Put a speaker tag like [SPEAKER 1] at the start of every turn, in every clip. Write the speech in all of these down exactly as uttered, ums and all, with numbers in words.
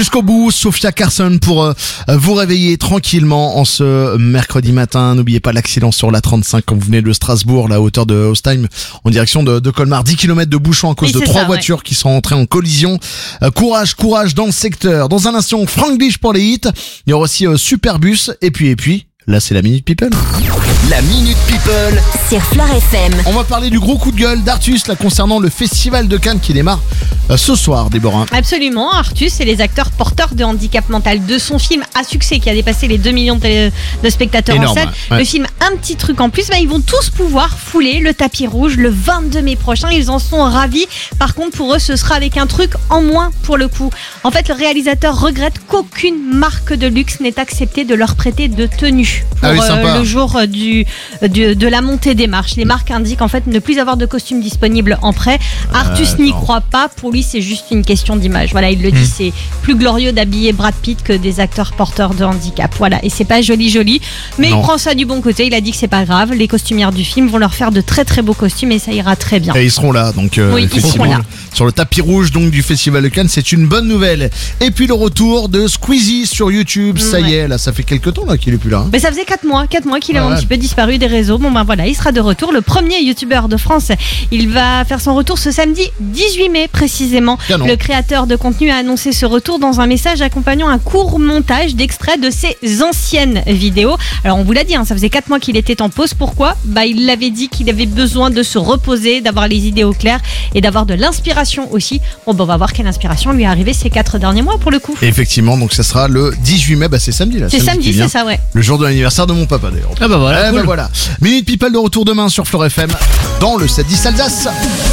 [SPEAKER 1] jusqu'au bout. Sophia Carson pour euh, vous réveiller tranquillement en ce mercredi matin. N'oubliez pas l'accident sur la trente-cinq quand vous venez de Strasbourg, là, à hauteur de Ostheim, en direction de, de Colmar. dix kilomètres de bouchon à cause
[SPEAKER 2] oui,
[SPEAKER 1] de trois
[SPEAKER 2] ça,
[SPEAKER 1] voitures
[SPEAKER 2] ouais.
[SPEAKER 1] qui sont entrées en collision. Euh, courage, courage dans le secteur. Dans un instant, Franglish pour les hits. Il y aura aussi euh, Superbus. Et puis, et puis, là, c'est la Minute People.
[SPEAKER 3] La Minute People
[SPEAKER 4] sur Fleur F M.
[SPEAKER 1] On va parler du gros coup de gueule d'Artus là concernant le festival de Cannes qui démarre euh, ce soir, Déborah.
[SPEAKER 2] Absolument, Artus et les acteurs porteurs de handicap mental de son film à succès qui a dépassé les deux millions de, télé- de spectateurs
[SPEAKER 1] Énorme,
[SPEAKER 2] en salle.
[SPEAKER 1] ouais.
[SPEAKER 2] Le film Un petit truc en plus, bah, ils vont tous pouvoir fouler le tapis rouge le vingt-deux mai prochain. Ils en sont ravis. Par contre, pour eux, ce sera avec un truc en moins pour le coup. En fait, le réalisateur regrette qu'aucune marque de luxe n'ait accepté de leur prêter de tenue pour
[SPEAKER 1] Ah oui, sympa.
[SPEAKER 2] euh, le jour euh, du, du, de la montée des marches. Les marques indiquent en fait ne plus avoir de costumes disponibles en prêt. Artus
[SPEAKER 1] Euh,
[SPEAKER 2] n'y
[SPEAKER 1] non.
[SPEAKER 2] croit pas. Pour lui, c'est juste une question d'image. Voilà, il le dit,
[SPEAKER 1] Hmm.
[SPEAKER 2] c'est plus glorieux d'habiller Brad Pitt que des acteurs porteurs de handicap. Voilà, et c'est pas joli joli, mais
[SPEAKER 1] Non.
[SPEAKER 2] il prend ça du bon côté. Il a dit que c'est pas grave. Les costumières du film vont leur faire de très très beaux costumes et ça ira très bien.
[SPEAKER 1] Et ils seront là, donc euh,
[SPEAKER 2] Oui, ils
[SPEAKER 1] effectivement,
[SPEAKER 2] seront là.
[SPEAKER 1] sur le tapis rouge donc du festival de Cannes, c'est une bonne nouvelle. Et puis le retour de Squeezie sur YouTube, ça y
[SPEAKER 2] Ouais.
[SPEAKER 1] est, là, ça fait quelques temps là qu'il est plus là. hein.
[SPEAKER 2] Mais ça faisait quatre mois, quatre mois qu'il a
[SPEAKER 1] Ah
[SPEAKER 2] un
[SPEAKER 1] ouais.
[SPEAKER 2] petit peu disparu des réseaux. Bon ben voilà, il sera de retour. Le premier youtubeur de France. Il va faire son retour ce samedi dix-huit mai précisément.
[SPEAKER 1] Canon.
[SPEAKER 2] Le créateur de contenu a annoncé ce retour dans un message accompagnant un court montage d'extraits de ses anciennes vidéos. Alors on vous l'a dit, hein, ça faisait quatre mois qu'il était en pause. Pourquoi ? Bah il l'avait dit qu'il avait besoin de se reposer, d'avoir les idées au clair et d'avoir de l'inspiration aussi. Bon ben on va voir quelle inspiration lui est arrivée ces quatre derniers mois pour le coup.
[SPEAKER 1] Et effectivement, donc ça sera le dix-huit mai, bah c'est samedi là.
[SPEAKER 2] C'est
[SPEAKER 1] qui
[SPEAKER 2] samedi,
[SPEAKER 1] vient.
[SPEAKER 2] c'est ça, ouais.
[SPEAKER 1] Le jour de l'anniversaire de mon papa d'ailleurs.
[SPEAKER 5] Ah bah voilà,
[SPEAKER 1] Eh
[SPEAKER 5] cool.
[SPEAKER 1] ben voilà. Minute People de retour demain sur Fleur F M dans le sept dix Alsace.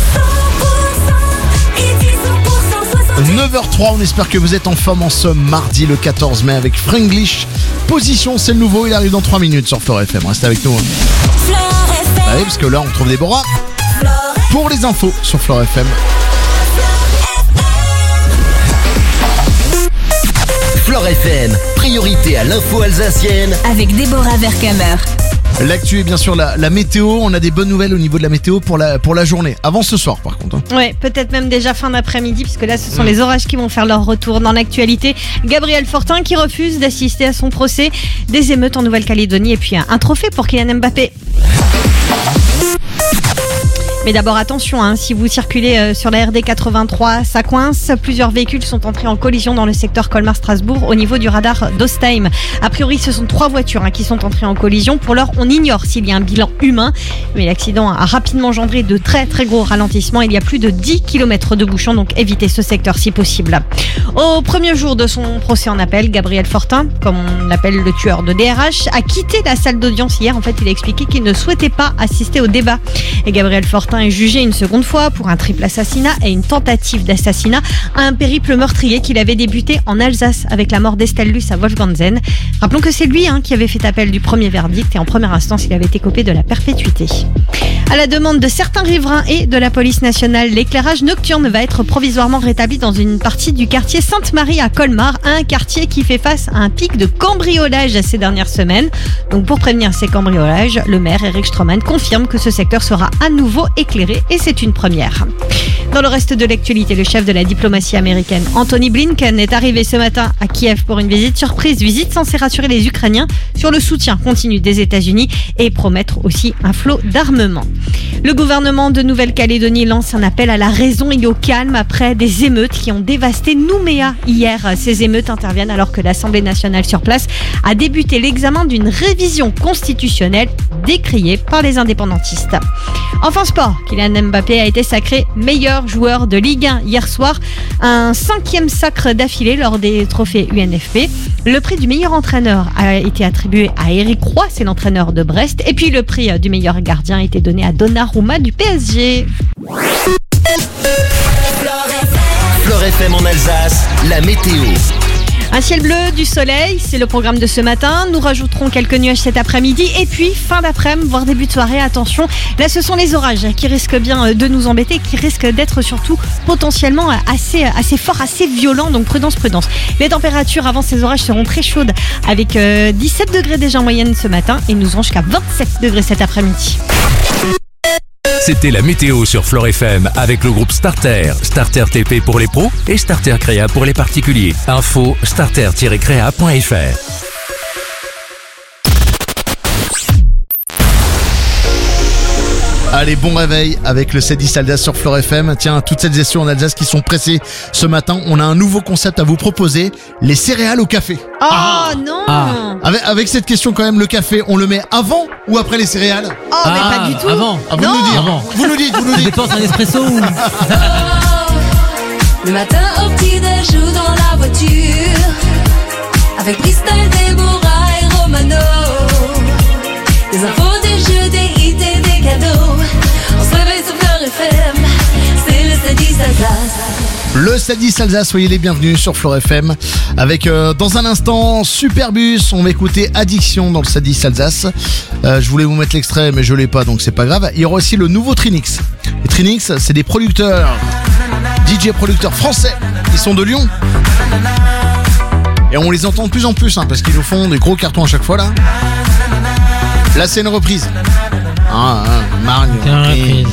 [SPEAKER 1] neuf heures trois, on espère que vous êtes en forme en ce mardi le quatorze mai avec Franglish. Position, c'est le nouveau, il arrive dans trois minutes sur Fleur F M. Restez avec nous. hein.
[SPEAKER 4] Fleur F
[SPEAKER 1] Bah
[SPEAKER 4] M.
[SPEAKER 1] oui, parce que là on retrouve Déborah pour les infos sur Fleur F M.
[SPEAKER 3] Fleur F M, priorité à l'info alsacienne.
[SPEAKER 4] Avec Déborah Vercamer.
[SPEAKER 1] L'actu est bien sûr la, la météo. On a des bonnes nouvelles au niveau de la météo pour la, pour la journée. Avant ce soir par contre. hein.
[SPEAKER 2] Ouais, peut-être même déjà fin d'après-midi, puisque là, ce sont les orages qui vont faire leur retour dans l'actualité. Gabriel Fortin qui refuse d'assister à son procès, des émeutes en Nouvelle-Calédonie et puis un, un trophée pour Kylian Mbappé. Mais d'abord attention, hein, si vous circulez euh, sur la R D quatre-vingt-trois, ça coince. Plusieurs véhicules sont entrés en collision dans le secteur Colmar-Strasbourg au niveau du radar d'Ostheim. A priori, ce sont trois voitures hein, qui sont entrées en collision. Pour l'heure, on ignore s'il y a un bilan humain. Mais l'accident a rapidement engendré de très très gros ralentissements. Il y a plus de dix kilomètres de bouchons, donc évitez ce secteur si possible. Au premier jour de son procès en appel, Gabriel Fortin, comme on l'appelle le tueur de D R H, a quitté la salle d'audience hier. En fait, il a expliqué qu'il ne souhaitait pas assister au débat. Et Gabriel Fortin est jugé une seconde fois pour un triple assassinat et une tentative d'assassinat à un périple meurtrier qu'il avait débuté en Alsace avec la mort d'Estelle Luce à Wolfgantzen. Rappelons que c'est lui hein, qui avait fait appel du premier verdict et en première instance il avait été copé de la perpétuité. À la demande de certains riverains et de la police nationale, l'éclairage nocturne va être provisoirement rétabli dans une partie du quartier Sainte-Marie à Colmar, un quartier qui fait face à un pic de cambriolage ces dernières semaines. Donc pour prévenir ces cambriolages, le maire Eric Stroman confirme que ce secteur sera à nouveau éclairé et c'est une première. Dans le reste de l'actualité, le chef de la diplomatie américaine, Anthony Blinken, est arrivé ce matin à Kiev pour une visite surprise, visite censée rassurer les Ukrainiens sur le soutien continu des États-Unis et promettre aussi un flot d'armement. Le gouvernement de Nouvelle-Calédonie lance un appel à la raison et au calme après des émeutes qui ont dévasté Nouméa hier. Ces émeutes interviennent alors que l'Assemblée nationale sur place a débuté l'examen d'une révision constitutionnelle décriée par les indépendantistes. Enfin sport, Kylian Mbappé a été sacré meilleur joueur de Ligue un hier soir, un cinquième sacre d'affilée lors des trophées U N F P. Le prix du meilleur entraîneur a été attribué à Eric Roy, c'est l'entraîneur de Brest, et puis le prix du meilleur gardien a été donné à Donnarumma du P S G.
[SPEAKER 3] Fleur F M en Alsace, la météo.
[SPEAKER 2] Un ciel bleu, du soleil, c'est le programme de ce matin. Nous rajouterons quelques nuages cet après-midi et puis fin d'après-midi, voire début de soirée, attention. Là, ce sont les orages qui risquent bien de nous embêter, qui risquent d'être surtout potentiellement assez, assez forts, assez violents. Donc prudence, prudence. Les températures avant ces orages seront très chaudes avec euh, dix-sept degrés déjà en moyenne ce matin et nous serons jusqu'à vingt-sept degrés cet après-midi.
[SPEAKER 5] C'était la météo sur Flore F M avec le groupe Starter. Starter T P pour les pros et Starter Créa pour les particuliers. Info starter tiret créa point f r.
[SPEAKER 1] Allez, bon réveil avec le sept dix Alsace sur Flore F M. Tiens, toutes celles et ceux en Alsace qui sont pressés ce matin, on a un nouveau concept à vous proposer, les céréales au café.
[SPEAKER 2] Oh ah. non
[SPEAKER 6] Ah.
[SPEAKER 1] Avec, avec cette question quand même, le café, on le met avant ou après les céréales?
[SPEAKER 2] Oh mais
[SPEAKER 6] Ah,
[SPEAKER 2] pas du tout.
[SPEAKER 6] avant.
[SPEAKER 1] À vous
[SPEAKER 2] Non.
[SPEAKER 1] de nous dire.
[SPEAKER 6] Avant.
[SPEAKER 1] Vous nous dites, vous nous
[SPEAKER 6] Ça
[SPEAKER 1] dites.
[SPEAKER 6] dépend, c'est un espresso ou...
[SPEAKER 7] Le matin au petit-déj ou dans la voiture, avec Bristol, Déborah et Romano. Des infos, des jeux, des hits et des cadeaux. On se réveille sur Flore F M, c'est le sept dix Alsace.
[SPEAKER 1] Le sept dix Alsace, soyez les bienvenus sur Flore F M. Avec euh, dans un instant Superbus, on va écouter Addiction dans le sept dix Alsace. Euh, je voulais vous mettre l'extrait mais je l'ai pas donc c'est pas grave. Il y aura aussi le nouveau Trinix. Les Trinix, c'est des producteurs, D J producteurs français. Ils sont de Lyon. Et on les entend de plus en plus hein, parce qu'ils nous font des gros cartons à chaque fois là. Là c'est une reprise. Ah, hein, Marne.
[SPEAKER 6] C'est une reprise.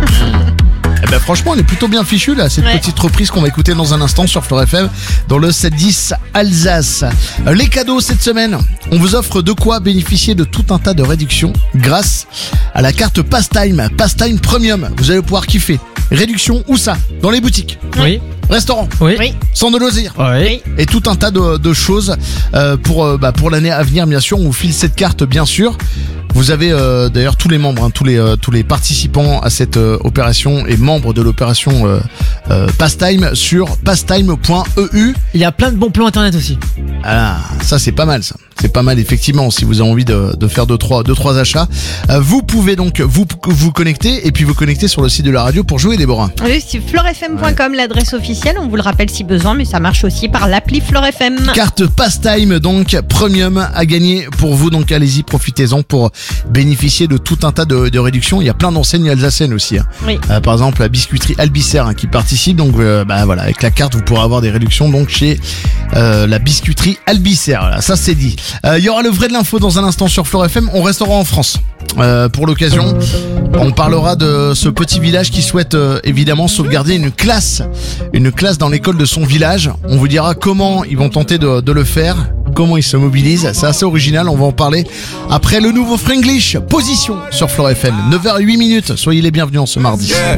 [SPEAKER 1] Eh ben franchement, elle est plutôt bien fichue là, cette
[SPEAKER 2] Ouais.
[SPEAKER 1] petite reprise qu'on va écouter dans un instant sur Flore F M dans le sept dix Alsace. Euh, Les cadeaux cette semaine, on vous offre de quoi bénéficier de tout un tas de réductions grâce à la carte Pastime, Pastime Premium. Vous allez pouvoir kiffer. Réduction où ça? Dans les boutiques,
[SPEAKER 6] Oui.
[SPEAKER 1] restaurants,
[SPEAKER 6] Oui.
[SPEAKER 2] Oui.
[SPEAKER 1] centres de loisirs.
[SPEAKER 6] Oui.
[SPEAKER 1] Et tout un tas de, de choses euh, pour euh, bah, pour l'année à venir bien sûr. On vous file cette carte bien sûr. Vous avez euh, d'ailleurs tous les membres, hein, tous les euh, tous les participants à cette euh, opération et membres de l'opération euh, euh, Pastime sur pastime point e u.
[SPEAKER 6] Il y a plein de bons plans internet aussi.
[SPEAKER 1] Ah, ça c'est pas mal ça. C'est pas mal effectivement si vous avez envie de, de faire deux trois deux trois achats. Euh, vous pouvez donc vous vous connecter et puis vous connecter sur le site de la radio pour jouer Déborah.
[SPEAKER 2] Oui, c'est flore f m point com, l'adresse officielle, on vous le rappelle si besoin, mais ça marche aussi par l'appli Flore F M.
[SPEAKER 1] Carte Pastime donc premium à gagner pour vous, donc allez-y, profitez-en pour bénéficier de tout un tas de, de réductions. Il y a plein d'enseignes alsaciennes aussi hein.
[SPEAKER 2] Oui.
[SPEAKER 1] Euh, par exemple la biscuiterie Albicère hein, qui participe, donc euh, bah voilà, avec la carte vous pourrez avoir des réductions donc chez euh, la biscuiterie Albicère. Voilà, ça c'est dit. Euh, Il y aura le vrai de l'info dans un instant sur Flore F M. On restera en France euh, pour l'occasion. On parlera de ce petit village qui souhaite euh, évidemment sauvegarder une classe, une classe dans l'école de son village. On vous dira comment ils vont tenter de, de le faire, comment ils se mobilisent. C'est assez original, on va en parler après le nouveau Franglish. Position sur Flore F M, neuf heures huit minutes. Soyez les bienvenus en ce mardi.
[SPEAKER 8] Yeah.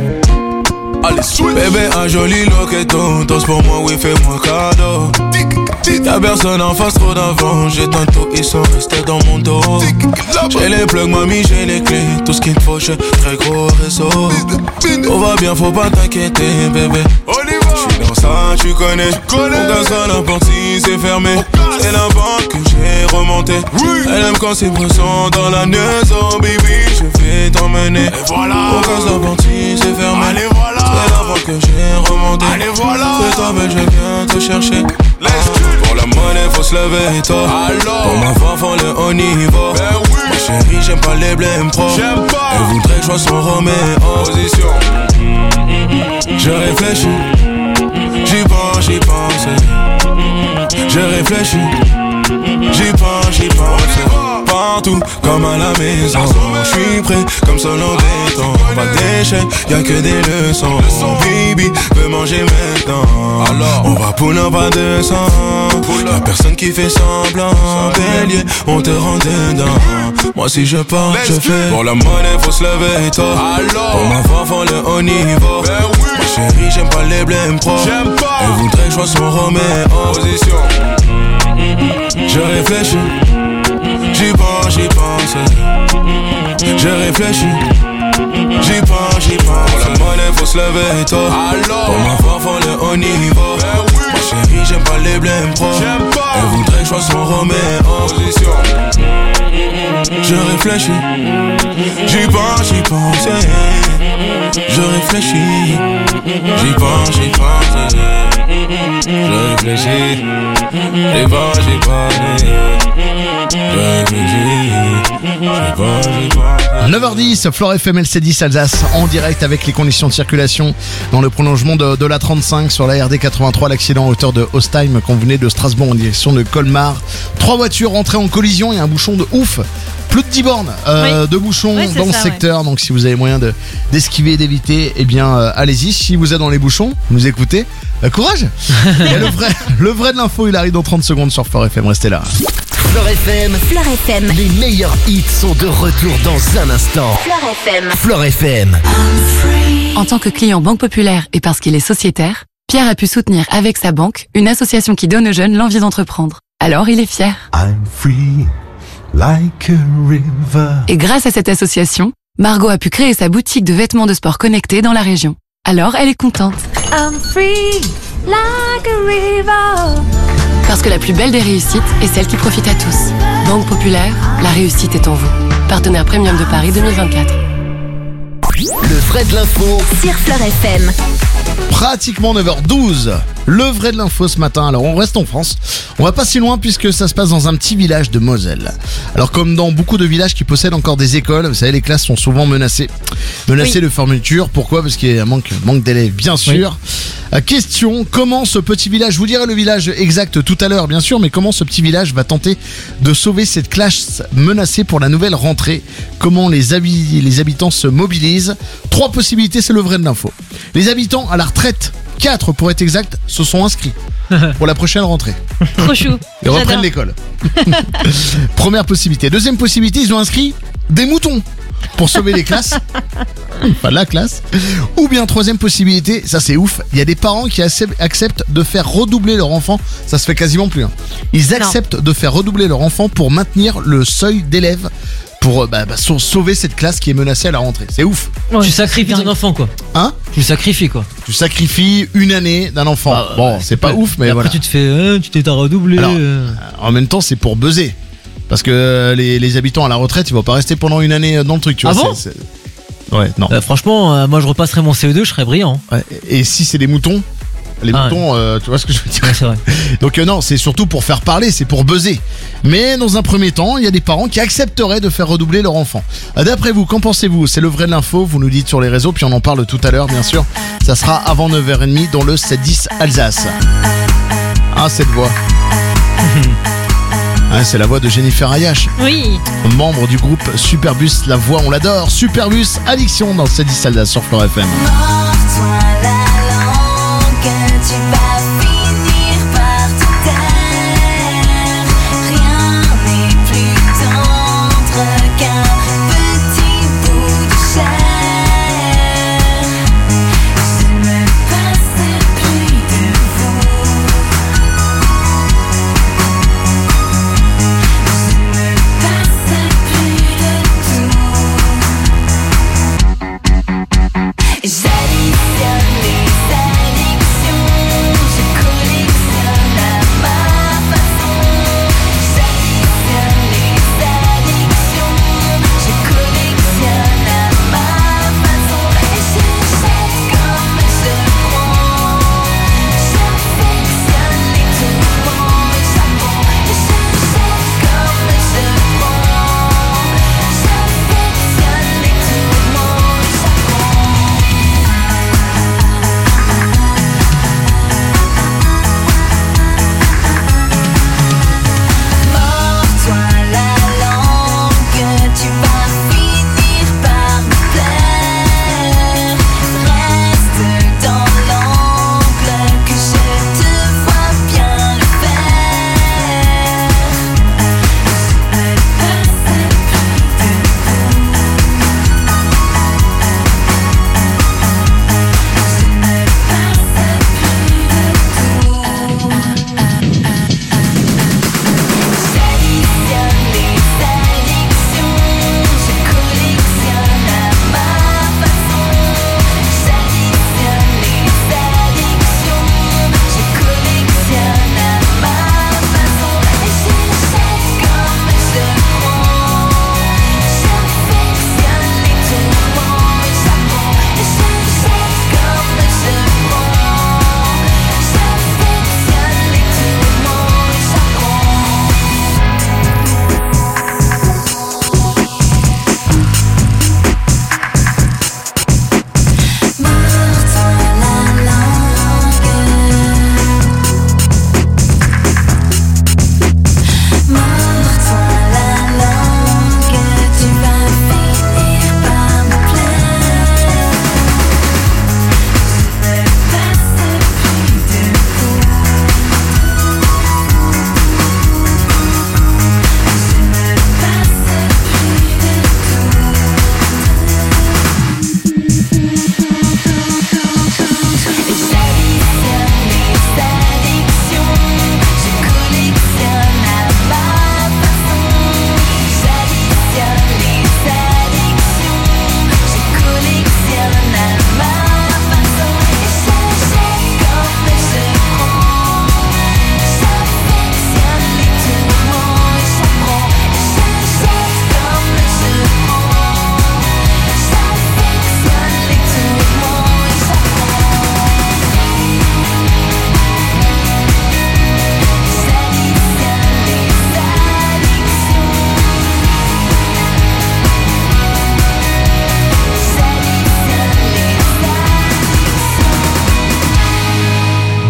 [SPEAKER 8] Allez, bébé, un joli loqueton, danse pour moi, oui, fais-moi cadeau. Y'a personne en face, trop d'avant, j'ai tantôt, ils sont restés dans mon dos. J'ai les plugs, mamie, j'ai les clés, tout ce qu'il faut, j'ai très gros réseau. Tout va bien, faut pas t'inquiéter, bébé. J'suis dans ça, tu connais, on casse à la porte si c'est fermé. C'est la vente que j'ai remonté. Elle aime quand c'est pressant dans la maison, baby, je vais t'emmener. On casse la porte si c'est fermé. Allez, voilà. C'est la vente que j'ai remonté. Allez, voilà. C'est toi, mais je viens te chercher. Ah, pour la monnaie, faut se lever tôt. Pour ma femme, faut le haut niveau. Ben oui. Ma chérie, j'aime pas les blèmes pro. J'aime pas. Elle voudrait que je sois son Roméo. Position. Je réfléchis. J'y pense, j'y pense. Je réfléchis. J'y pense, j'y pense. Partout, comme à la maison. J'suis prêt, comme seul en béton. Pas d'échec, y'a que des leçons. Baby, veut manger maintenant. Alors, on va pull up à deux cents. Y'a personne qui fait semblant. Bélier, on te rend dedans. Moi si je pars, je fais. Pour la monnaie, faut se lever tôt. Pour ma femme, faut le haut niveau. Ma chérie, j'aime pas les blèmes pro. Elle voudrait que je sois son Roméo. Position. Je réfléchis. J'y pense, j'y pense. Je réfléchis. J'y pense, j'y pense. Pour la monnaie, faut se lever tôt. Pour ma femme, faut le haut niveau. Ma chérie, j'aime pas les blèmes pro. Elle voudrait que je sois son Roméo. Position. Je réfléchis. J'y pense, j'y pense. Je réfléchis. J'y pense, j'y pense. Je réfléchis. J'y pense, j'y pense.
[SPEAKER 1] neuf heures dix, Flore F M L C dix Alsace en direct avec les conditions de circulation dans le prolongement de, de la trente-cinq sur la R D quatre-vingt-trois, l'accident à hauteur de Ostheim quand vous venez de Strasbourg en direction de Colmar. Trois voitures rentrées en collision, il y a un bouchon de ouf plus de dix bornes euh,
[SPEAKER 2] Oui.
[SPEAKER 1] de bouchons
[SPEAKER 2] Oui, c'est
[SPEAKER 1] dans le
[SPEAKER 2] ça,
[SPEAKER 1] secteur. Donc si vous avez moyen de, d'esquiver, d'éviter, eh bien euh, allez-y. Si vous êtes dans les bouchons, vous nous écoutez, euh, courage. Et le vrai, le vrai de l'info, il arrive dans trente secondes sur Fort F M, restez là.
[SPEAKER 3] Fort F M,
[SPEAKER 4] Fleure F M.
[SPEAKER 3] les meilleurs hits sont de retour dans un instant.
[SPEAKER 4] Fleure F M.
[SPEAKER 3] Fort F M.
[SPEAKER 9] En tant que client Banque Populaire et parce qu'il est sociétaire, Pierre a pu soutenir avec sa banque une association qui donne aux jeunes l'envie d'entreprendre. Alors il est fier.
[SPEAKER 10] I'm free, like a river.
[SPEAKER 9] Et grâce à cette association, Margot a pu créer sa boutique de vêtements de sport connectés dans la région. Alors elle est contente.
[SPEAKER 7] I'm free like a river.
[SPEAKER 9] Parce que la plus belle des réussites est celle qui profite à tous. Banque Populaire, la réussite est en vous. Partenaire Premium de Paris deux mille vingt-quatre.
[SPEAKER 3] Le vrai de l'info
[SPEAKER 4] Sur Fleure F M.
[SPEAKER 1] Pratiquement neuf heures douze. Le vrai de l'info ce matin. Alors on reste en France. On va pas si loin puisque ça se passe dans un petit village de Moselle. Alors comme dans beaucoup de villages qui possèdent encore des écoles, vous savez les classes sont souvent menacées. Menacées
[SPEAKER 2] Oui.
[SPEAKER 1] de fermeture. Pourquoi ? Parce qu'il y a un manque, manque d'élèves bien sûr. Euh, Question, comment ce petit village, je vous dirai le village exact tout à l'heure bien sûr, mais comment ce petit village va tenter de sauver cette classe menacée pour la nouvelle rentrée ? Comment les, habi- les habitants se mobilisent ? Trois possibilités, c'est le vrai de l'info. Les habitants à la retraite, quatre pour être exact, se sont inscrits pour la prochaine rentrée.
[SPEAKER 2] Trop chou.
[SPEAKER 1] Ils reprennent
[SPEAKER 2] J'adore.
[SPEAKER 1] l'école. Première possibilité. Deuxième possibilité, ils ont inscrit des moutons pour sauver les classes. Pas la classe. Ou bien troisième possibilité, ça c'est ouf, il y a des parents qui accep- acceptent de faire redoubler leur enfant. Ça se fait quasiment plus. Hein. Ils acceptent de faire redoubler leur enfant pour maintenir le seuil d'élèves pour euh, bah, bah, sau- sauver cette classe qui est menacée à la rentrée. C'est ouf.
[SPEAKER 6] Tu sacrifies ton enfant, quoi.
[SPEAKER 1] Hein ?
[SPEAKER 6] Tu le sacrifies, quoi.
[SPEAKER 1] Tu sacrifies une année d'un enfant.
[SPEAKER 6] Bah,
[SPEAKER 1] bon, c'est pas ouf, mais
[SPEAKER 6] Et après,
[SPEAKER 1] voilà.
[SPEAKER 6] tu te fais, euh, tu t'es t'as redoublé.
[SPEAKER 1] Alors,
[SPEAKER 6] euh.
[SPEAKER 1] En même temps, c'est pour buzzer. Parce que les, les habitants à la retraite, ils vont pas rester pendant une année dans le truc, tu
[SPEAKER 6] Ah
[SPEAKER 1] vois.
[SPEAKER 6] bon
[SPEAKER 1] c'est- c'est- Ouais, non.
[SPEAKER 6] Euh, franchement, euh, moi je repasserai mon C E deux, je serais brillant.
[SPEAKER 1] Ouais. Et si c'est des moutons, les
[SPEAKER 6] Ah
[SPEAKER 1] moutons, euh, tu vois ce que je veux dire.
[SPEAKER 6] Ouais, c'est vrai.
[SPEAKER 1] Donc euh, non, c'est surtout pour faire parler, c'est pour buzzer. Mais dans un premier temps, il y a des parents qui accepteraient de faire redoubler leur enfant. Euh, D'après vous, qu'en pensez-vous ? C'est le vrai de l'info, vous nous dites sur les réseaux, puis on en parle tout à l'heure, bien sûr. Ça sera avant neuf heures trente dans le sept dix Alsace. Ah, cette voix. Ah, c'est la voix de Jennifer Ayache,
[SPEAKER 2] Oui.
[SPEAKER 1] membre du groupe Superbus. La voix, on l'adore. Superbus, Addiction dans le sept dix Alsace sur Fort F M.
[SPEAKER 7] Mords-toi la langue, tu vas finir par te taire. Rien n'est plus tendre qu'un petit bout de chair. Je ne passerai plus de vous. Je ne passerai plus de tout. J'additionne les addictions.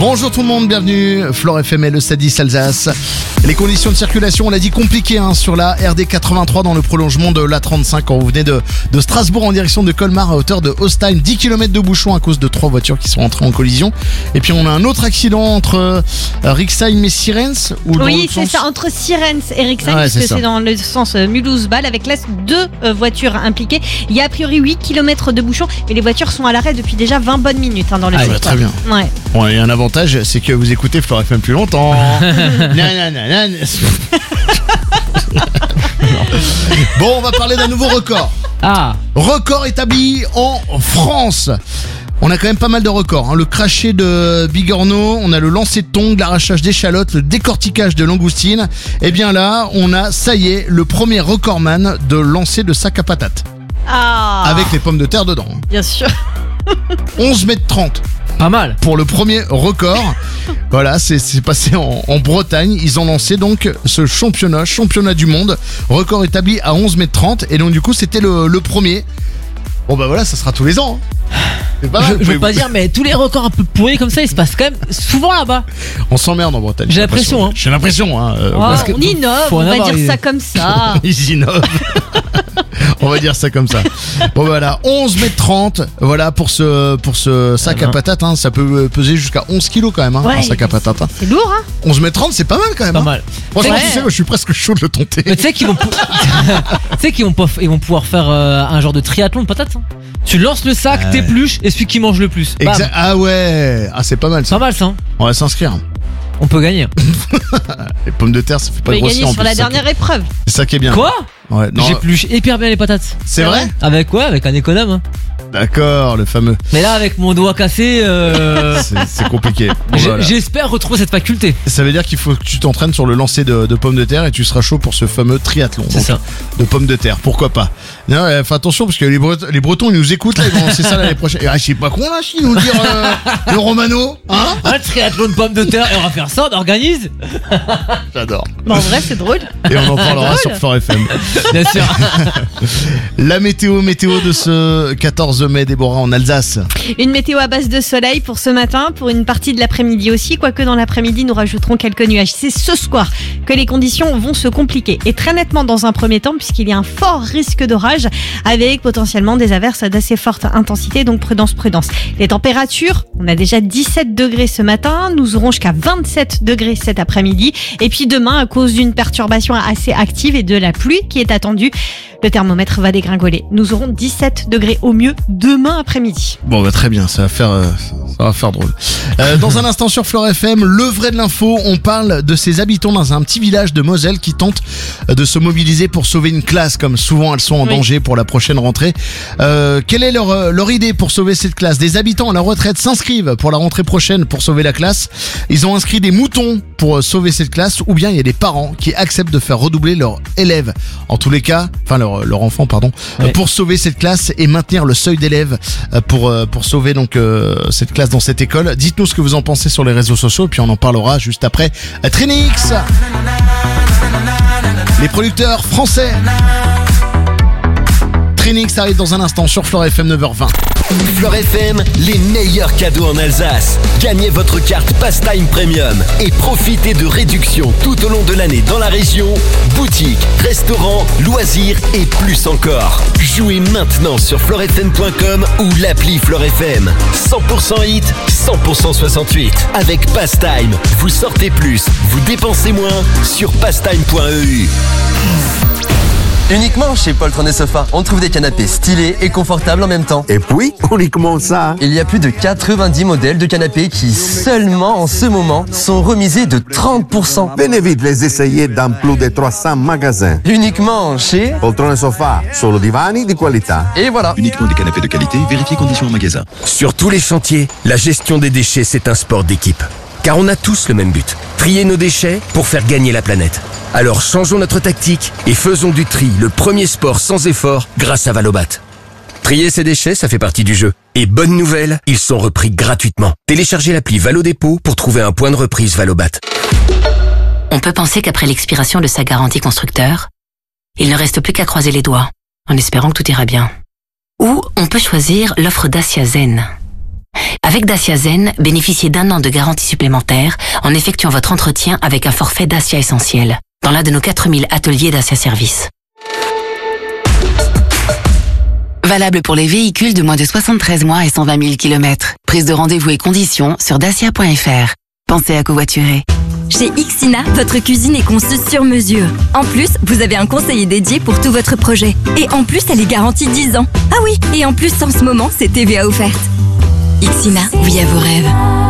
[SPEAKER 1] Bonjour tout le monde, bienvenue, Flore F M et le Sadis Alsace. Les conditions de circulation, on l'a dit, compliquées hein, sur la R D quatre-vingt-trois dans le prolongement de l'A trente-cinq quand vous venez de, de Strasbourg en direction de Colmar à hauteur de Ostheim. dix kilomètres de bouchons à cause de trois voitures qui sont entrées en collision. Et puis on a un autre accident entre euh, Rixheim et Sirens. Ou dans
[SPEAKER 2] Oui,
[SPEAKER 1] l'autre
[SPEAKER 2] c'est
[SPEAKER 1] sens
[SPEAKER 2] ça, entre Sirens et Rixheim,
[SPEAKER 1] Ouais,
[SPEAKER 2] parce
[SPEAKER 1] c'est
[SPEAKER 2] que
[SPEAKER 1] ça.
[SPEAKER 2] c'est dans le sens euh, Mulhouse-Bâle, avec là deux euh, voitures impliquées. Il y a a priori huit kilomètres de bouchons, mais les voitures sont à l'arrêt depuis déjà vingt bonnes minutes hein, dans le
[SPEAKER 1] Ah,
[SPEAKER 2] secteur.
[SPEAKER 1] bah, très bien.
[SPEAKER 2] Ouais.
[SPEAKER 1] Bon, il y a un avantage, c'est que vous écoutez Flore F M plus longtemps. Nanana. Bon, on va parler d'un nouveau record.
[SPEAKER 6] Ah,
[SPEAKER 1] Record établi en France. On a quand même pas mal de records. Hein. Le craché de bigorneau, on a le lancer de tongs, l'arrachage d'échalotes, le décortiquage de langoustine. Et bien là, on a, ça y est, le premier recordman de lancer de sac à patates.
[SPEAKER 2] Ah,
[SPEAKER 1] Avec les pommes de terre dedans.
[SPEAKER 2] bien sûr.
[SPEAKER 1] onze mètres trente.
[SPEAKER 6] pas mal.
[SPEAKER 1] Pour le premier record. Voilà, c'est c'est passé en, en Bretagne. Ils ont lancé donc ce championnat, championnat du monde. Record établi à onze mètres trente. Et donc du coup, c'était le, le premier. Bon bah voilà, ça sera tous les ans. hein. C'est pas mal.
[SPEAKER 6] Je, je veux pas dire, mais tous les records un peu pourris comme ça, ils se passent quand même souvent là-bas.
[SPEAKER 1] On s'emmerde en Bretagne.
[SPEAKER 6] J'ai l'impression, hein.
[SPEAKER 1] J'ai l'impression, hein. euh,
[SPEAKER 2] Oh,
[SPEAKER 1] parce que
[SPEAKER 2] on innove,
[SPEAKER 6] faut en
[SPEAKER 2] on va
[SPEAKER 6] avoir
[SPEAKER 2] dire
[SPEAKER 6] une-
[SPEAKER 2] ça comme ça.
[SPEAKER 1] ils innovent. On va dire ça comme ça. Bon voilà, onze mètres trente. Voilà pour ce pour ce sac
[SPEAKER 6] Eh ben.
[SPEAKER 1] à patates. Hein. Ça peut peser jusqu'à onze kilos quand même. Hein,
[SPEAKER 2] Ouais,
[SPEAKER 1] un sac à patates. Hein.
[SPEAKER 2] C'est lourd, hein.
[SPEAKER 1] onze mètres trente, c'est pas mal quand même.
[SPEAKER 6] Pas
[SPEAKER 1] hein.
[SPEAKER 6] mal.
[SPEAKER 1] Franchement,
[SPEAKER 2] Ouais.
[SPEAKER 1] tu sais, moi, je suis presque chaud de le tenter.
[SPEAKER 6] Mais tu sais qu'ils vont, pou- tu sais qu'ils vont, pas- ils vont pouvoir faire euh, un genre de triathlon de patates. hein. Tu lances le sac,
[SPEAKER 1] Ouais.
[SPEAKER 6] t'épluches et celui qui mange le plus. Bam.
[SPEAKER 1] Exa- ah ouais, ah c'est pas mal
[SPEAKER 6] C'est
[SPEAKER 1] ça.
[SPEAKER 6] pas mal ça. hein.
[SPEAKER 1] On va s'inscrire.
[SPEAKER 6] On peut gagner.
[SPEAKER 1] Les pommes de terre, ça fait pas
[SPEAKER 2] Vous pouvez
[SPEAKER 1] grossir
[SPEAKER 2] gagner
[SPEAKER 1] en
[SPEAKER 2] sur
[SPEAKER 1] plus.
[SPEAKER 2] la
[SPEAKER 1] C'est ça
[SPEAKER 2] dernière épreuve.
[SPEAKER 1] qui- C'est ça qui est bien.
[SPEAKER 6] Quoi
[SPEAKER 1] Ouais, non,
[SPEAKER 6] J'épluche hyper bien les patates.
[SPEAKER 1] c'est vrai.
[SPEAKER 6] Avec quoi Avec un économe. hein.
[SPEAKER 1] D'accord, le fameux.
[SPEAKER 6] Mais là, avec mon doigt cassé, euh,
[SPEAKER 1] C'est c'est compliqué. Bon,
[SPEAKER 6] j'ai-
[SPEAKER 1] voilà.
[SPEAKER 6] j'espère retrouver cette faculté.
[SPEAKER 1] Ça veut dire qu'il faut que tu t'entraînes sur le lancer de, de pommes de terre et tu seras chaud pour ce fameux triathlon.
[SPEAKER 6] C'est
[SPEAKER 1] Donc,
[SPEAKER 6] ça.
[SPEAKER 1] De pommes de terre, pourquoi pas. Non, euh, fais attention parce que les, Bret- les Bretons ils nous écoutent là, ils vont lancer ça l'année prochaine. Ah, c'est pas con là, si nous dire euh, le Romano, hein.
[SPEAKER 6] Un triathlon de pommes de terre et on va faire ça, on organise.
[SPEAKER 1] J'adore.
[SPEAKER 2] Bon, en vrai, c'est drôle.
[SPEAKER 1] Et on en parlera
[SPEAKER 2] Drôle.
[SPEAKER 1] sur Flore F M.
[SPEAKER 6] Bien sûr.
[SPEAKER 1] La météo, météo de ce quatorze mai, Déborah, en Alsace.
[SPEAKER 2] Une météo à base de soleil pour ce matin, pour une partie de l'après-midi aussi, quoique dans l'après-midi nous rajouterons quelques nuages. C'est ce soir que les conditions vont se compliquer. Et très nettement dans un premier temps, puisqu'il y a un fort risque d'orage, avec potentiellement des averses d'assez forte intensité, donc prudence, prudence. Les températures, on a déjà dix-sept degrés ce matin, nous aurons jusqu'à vingt-sept degrés cet après-midi. Et puis demain, à cause d'une perturbation assez active et de la pluie qui est attendue, le thermomètre va dégringoler. Nous aurons dix-sept degrés au mieux demain après-midi.
[SPEAKER 1] Bon bah très bien, ça va faire euh, ça va faire drôle. Euh, dans un instant sur Flore F M, le vrai de l'info, on parle de ces habitants dans un petit village de Moselle qui tentent de se mobiliser pour sauver une classe, comme souvent elles sont en
[SPEAKER 2] Oui.
[SPEAKER 1] danger pour la prochaine rentrée. Euh, quelle est leur euh, leur idée pour sauver cette classe? Des habitants à la retraite s'inscrivent pour la rentrée prochaine pour sauver la classe. Ils ont inscrit des moutons pour euh, sauver cette classe, ou bien il y a des parents qui acceptent de faire redoubler leur élève. En tous les cas, enfin leur leur enfant pardon,
[SPEAKER 6] Ouais.
[SPEAKER 1] euh, pour sauver cette classe et maintenir le seuil d'élèves euh, pour euh, pour sauver donc euh, cette classe dans cette école. Dites-nous ce que vous en pensez sur les réseaux sociaux et puis on en parlera juste après. Euh, Trinix, les producteurs français. Trinix arrive dans un instant sur Flore F M neuf heures vingt.
[SPEAKER 3] Flore F M, les meilleurs cadeaux en Alsace. Gagnez votre carte Pastime Premium et profitez de réductions tout au long de l'année dans la région. Boutiques, restaurants, loisirs et plus encore. Jouez maintenant sur flore f m point com ou l'appli Flore F M. cent pour cent hit, cent pour cent soixante-huit. Avec Pastime, vous sortez plus, vous dépensez moins sur pastime point e u.
[SPEAKER 11] Uniquement chez Paul Trône Sofa, on trouve des canapés stylés et confortables en même temps.
[SPEAKER 10] Et puis, uniquement ça.
[SPEAKER 11] Il y a plus de quatre-vingt-dix modèles de canapés qui, seulement en ce moment, sont remisés de trente pour cent.
[SPEAKER 10] Venez vite les essayer dans plus de trois cents magasins.
[SPEAKER 11] Uniquement chez...
[SPEAKER 10] Poltrone Sofa, solo divani di qualità.
[SPEAKER 11] Et voilà.
[SPEAKER 12] Uniquement des canapés de qualité, vérifiez conditions en magasin.
[SPEAKER 13] Sur tous les chantiers, la gestion des déchets, c'est un sport d'équipe. Car on a tous le même but, trier nos déchets pour faire gagner la planète. Alors changeons notre tactique et faisons du tri le premier sport sans effort grâce à Valobat. Trier ses déchets, ça fait partie du jeu. Et bonne nouvelle, ils sont repris gratuitement. Téléchargez l'appli Valodépôt pour trouver un point de reprise Valobat.
[SPEAKER 14] On peut penser qu'après l'expiration de sa garantie constructeur, il ne reste plus qu'à croiser les doigts, en espérant que tout ira bien. Ou on peut choisir l'offre Dacia Zen. Avec Dacia Zen, bénéficiez d'un an de garantie supplémentaire en effectuant votre entretien avec un forfait Dacia Essentiel dans l'un de nos quatre mille ateliers Dacia Service.
[SPEAKER 9] Valable pour les véhicules de moins de soixante-treize mois et cent vingt mille kilomètres. Prise de rendez-vous et conditions sur dacia point f r. Pensez à covoiturer.
[SPEAKER 15] Chez Ixina, votre cuisine est conçue sur mesure. En plus, vous avez un conseiller dédié pour tout votre projet. Et en plus, elle est garantie dix ans. Ah oui, et en plus, en ce moment, c'est T V A offerte. Ixina, oui à vos rêves.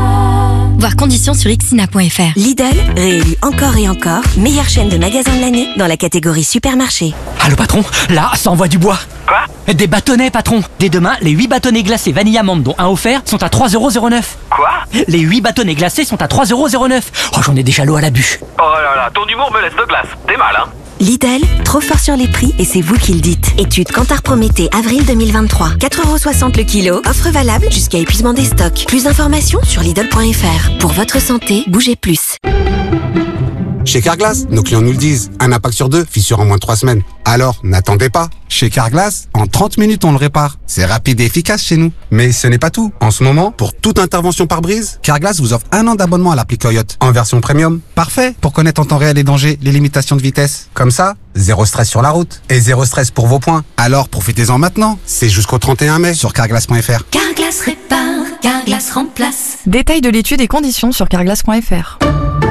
[SPEAKER 15] Voir conditions sur ixina point f r.
[SPEAKER 16] Lidl, réélu encore et encore, meilleure chaîne de magasins de l'année dans la catégorie supermarché.
[SPEAKER 17] Allô patron, là, ça envoie du bois. Quoi? Des bâtonnets patron. Dès demain, les huit bâtonnets glacés vanille amande dont un offert sont à trois euros zéro neuf.
[SPEAKER 18] Quoi?
[SPEAKER 17] Les huit bâtonnets glacés sont à trois euros zéro neuf. Oh, j'en ai déjà l'eau à la bûche.
[SPEAKER 18] Oh là là, ton humour me laisse de glace. T'es mal, hein?
[SPEAKER 16] Lidl, trop fort sur les prix et c'est vous qui le dites. Étude Kantar Prométhée, avril deux mille vingt-trois. quatre euros soixante le kilo. Offre valable jusqu'à épuisement des stocks. Plus d'informations sur Lidl point f r. Pour votre santé, bougez plus.
[SPEAKER 19] Chez Carglass, nos clients nous le disent. Un impact sur deux, fissure en moins de trois semaines. Alors, n'attendez pas. Chez Carglass, en trente minutes, on le répare. C'est rapide et efficace chez nous. Mais ce n'est pas tout. En ce moment, pour toute intervention par brise, Carglass vous offre un an d'abonnement à l'appli Coyote en version premium. Parfait pour connaître en temps réel les dangers, les limitations de vitesse. Comme ça, zéro stress sur la route. Et zéro stress pour vos points. Alors, profitez-en maintenant. C'est jusqu'au trente et un mai sur carglass point f r.
[SPEAKER 7] Carglass répare, Carglass remplace.
[SPEAKER 20] Détail de l'étude et conditions sur carglass point f r.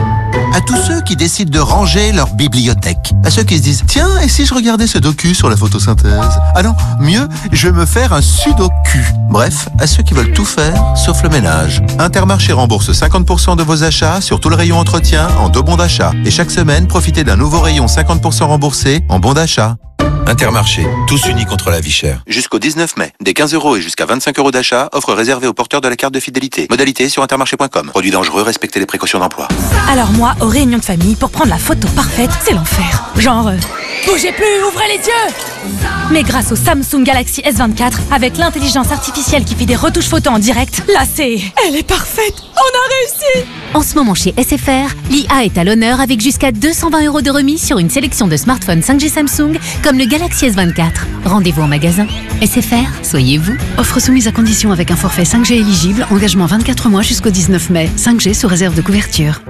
[SPEAKER 21] À tous ceux qui décident de ranger leur bibliothèque. À ceux qui se disent, tiens, et si je regardais ce docu sur la photosynthèse? Ah non, mieux, je vais me faire un sudoku. Bref, à ceux qui veulent tout faire, sauf le ménage. Intermarché rembourse cinquante pour cent de vos achats sur tout le rayon entretien en deux bons d'achat. Et chaque semaine, profitez d'un nouveau rayon cinquante pour cent remboursé en bons d'achat.
[SPEAKER 22] Intermarché, tous unis contre la vie chère.
[SPEAKER 21] Jusqu'au dix-neuf mai, des quinze euros et jusqu'à vingt-cinq euros d'achat, offre réservée aux porteurs de la carte de fidélité. Modalité sur intermarché point com. Produit dangereux, respectez les précautions d'emploi.
[SPEAKER 23] Alors moi, aux réunions de famille, pour prendre la photo parfaite, c'est l'enfer. Genre, euh, bougez plus, ouvrez les yeux. Mais grâce au Samsung Galaxy S vingt-quatre, avec l'intelligence artificielle qui fait des retouches photos en direct, là c'est... Elle est parfaite. On a réussi.
[SPEAKER 24] En ce moment chez S F R, l'I A est à l'honneur avec jusqu'à deux cent vingt euros de remise sur une sélection de smartphones cinq G Samsung comme le Galaxy S vingt-quatre. Rendez-vous en magasin. S F R, soyez vous.
[SPEAKER 25] Offre soumise à condition avec un forfait cinq G éligible, engagement vingt-quatre mois jusqu'au dix-neuf mai. cinq G sous réserve de couverture.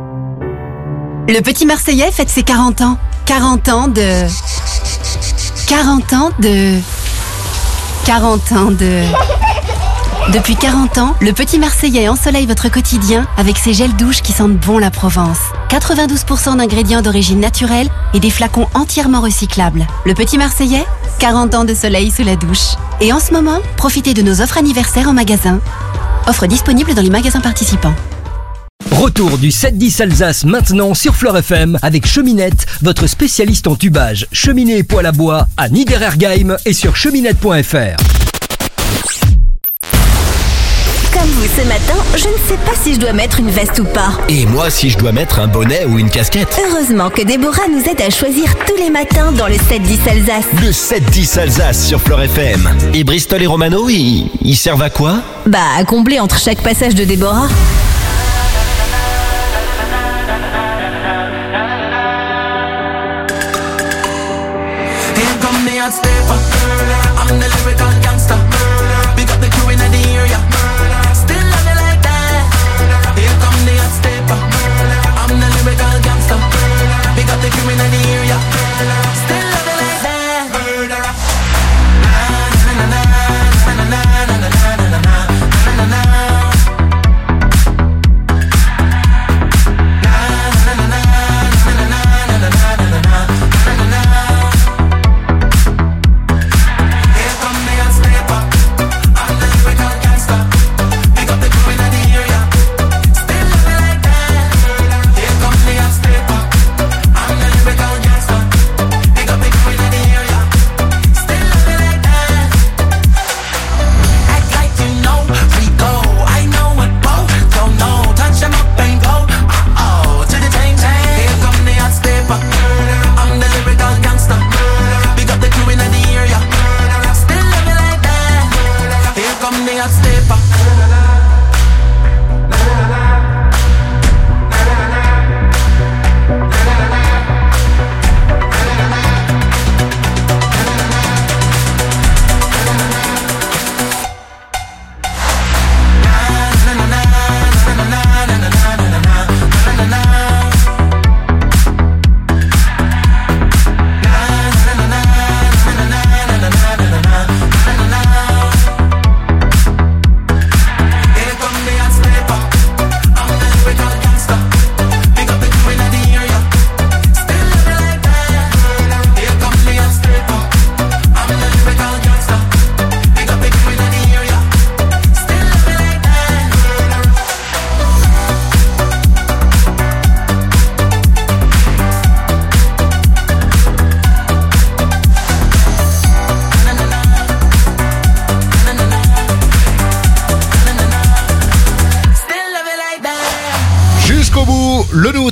[SPEAKER 20] Le petit Marseillais fête ses quarante ans. quarante ans de... quarante ans de... quarante ans de... Depuis quarante ans, le petit Marseillais ensoleille votre quotidien avec ses gels douches qui sentent bon la Provence. quatre-vingt-douze pour cent d'ingrédients d'origine naturelle et des flacons entièrement recyclables. Le petit Marseillais, quarante ans de soleil sous la douche. Et en ce moment, profitez de nos offres anniversaires en magasin. Offre disponible dans les magasins participants.
[SPEAKER 26] Retour du sept dix Alsace maintenant sur Fleur F M avec Cheminette, votre spécialiste en tubage, cheminée et poêle à bois à Niederergheim et sur cheminette point f r.
[SPEAKER 15] Comme vous ce matin, je ne sais pas si je dois mettre une veste ou pas.
[SPEAKER 3] Et moi, si je dois mettre un bonnet ou une casquette.
[SPEAKER 15] Heureusement que Déborah nous aide à choisir tous les matins dans le sept dix Alsace.
[SPEAKER 3] Le sept dix Alsace sur Fleur F M. Et Bristol et Romano, ils, ils servent à quoi?
[SPEAKER 15] Bah, à combler entre chaque passage de Déborah.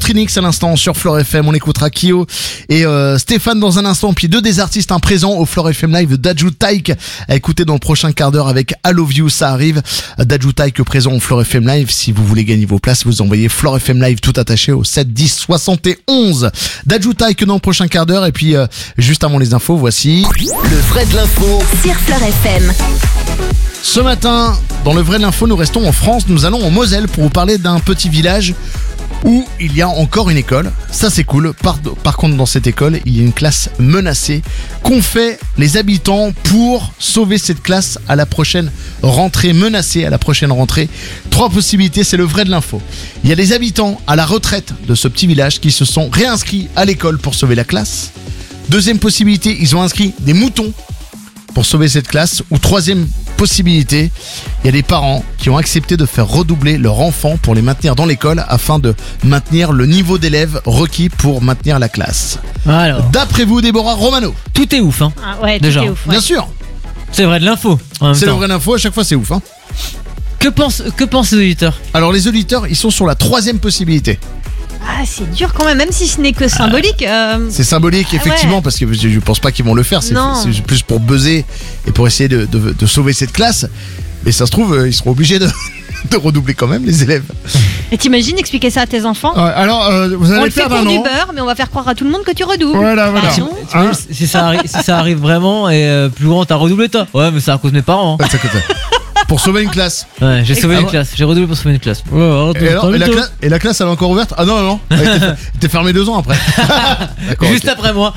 [SPEAKER 1] Trinix à l'instant sur Floor F M. On écoutera Kyo et euh, Stéphane dans un instant. Puis deux des artistes hein, présents au Floor F M Live, Daju Taik à écouter dans le prochain quart d'heure avec I Love You, ça arrive. Daju Taik présent au Floor F M Live. Si vous voulez gagner vos places, vous envoyez Floor F M Live tout attaché au sept dix soixante et onze. Daju Taik dans le prochain quart d'heure. Et puis euh, juste avant les infos, voici
[SPEAKER 3] le vrai de l'info
[SPEAKER 16] sur Floor F M.
[SPEAKER 1] Ce matin, dans le vrai de l'info, nous restons en France. Nous allons en Moselle pour vous parler d'un petit village où il y a encore une école. Ça, c'est cool. Par, par contre, dans cette école, il y a une classe menacée. Qu'ont fait les habitants pour sauver cette classe à la prochaine rentrée, menacée à la prochaine rentrée? Trois possibilités, c'est le vrai de l'info. Il y a des habitants à la retraite de ce petit village qui se sont réinscrits à l'école pour sauver la classe. Deuxième possibilité, ils ont inscrit des moutons pour sauver cette classe. Ou troisième possibilité, il y a des parents qui ont accepté de faire redoubler leur enfant pour les maintenir dans l'école afin de maintenir le niveau d'élèves requis pour maintenir la classe.
[SPEAKER 2] Alors.
[SPEAKER 1] D'après vous, Déborah Romano.
[SPEAKER 2] Tout est ouf, hein.
[SPEAKER 23] Ah ouais, tout
[SPEAKER 2] déjà.
[SPEAKER 23] est ouf. Ouais.
[SPEAKER 1] Bien sûr.
[SPEAKER 2] C'est vrai de l'info.
[SPEAKER 1] C'est le vrai d'info, à chaque fois c'est ouf, hein.
[SPEAKER 2] Que pensent, que pensent les auditeurs?
[SPEAKER 1] Alors les auditeurs, ils sont sur la troisième possibilité.
[SPEAKER 23] Ah, c'est dur quand même, même si ce n'est que symbolique. Euh...
[SPEAKER 1] C'est symbolique, effectivement,
[SPEAKER 23] ouais.
[SPEAKER 1] parce que je pense pas qu'ils vont le faire. C'est,
[SPEAKER 23] Non.
[SPEAKER 1] c'est plus pour buzzer et pour essayer de, de, de sauver cette classe. Mais ça se trouve, ils seront obligés de, de redoubler quand même, les élèves.
[SPEAKER 23] Et t'imagines expliquer ça à tes enfants?
[SPEAKER 1] Ouais, alors, euh, vous allez
[SPEAKER 23] on le fait
[SPEAKER 1] perdre
[SPEAKER 23] pour
[SPEAKER 1] un
[SPEAKER 23] du
[SPEAKER 1] an.
[SPEAKER 23] beurre, mais on va faire croire à tout le monde que tu redoubles.
[SPEAKER 1] Voilà, voilà.
[SPEAKER 23] Ah, non.
[SPEAKER 1] Hein
[SPEAKER 2] si, ça arrive, si ça arrive vraiment, et euh, plus grand, t'as redoublé toi? Ouais, mais c'est à cause de mes parents. Hein.
[SPEAKER 1] C'est à cause de ça. Pour sauver une classe.
[SPEAKER 2] Ouais, j'ai sauvé
[SPEAKER 1] ah
[SPEAKER 2] une
[SPEAKER 1] ouais.
[SPEAKER 2] classe. J'ai redoublé pour sauver une classe. Ouais, arrête,
[SPEAKER 1] Et, alors,
[SPEAKER 2] t'as
[SPEAKER 1] et, la
[SPEAKER 2] vu, toi
[SPEAKER 1] cla- et la classe, elle est encore ouverte? Ah non, non, non. Elle était, était fermée deux ans après. D'accord,
[SPEAKER 2] Juste
[SPEAKER 1] ok.
[SPEAKER 2] après moi.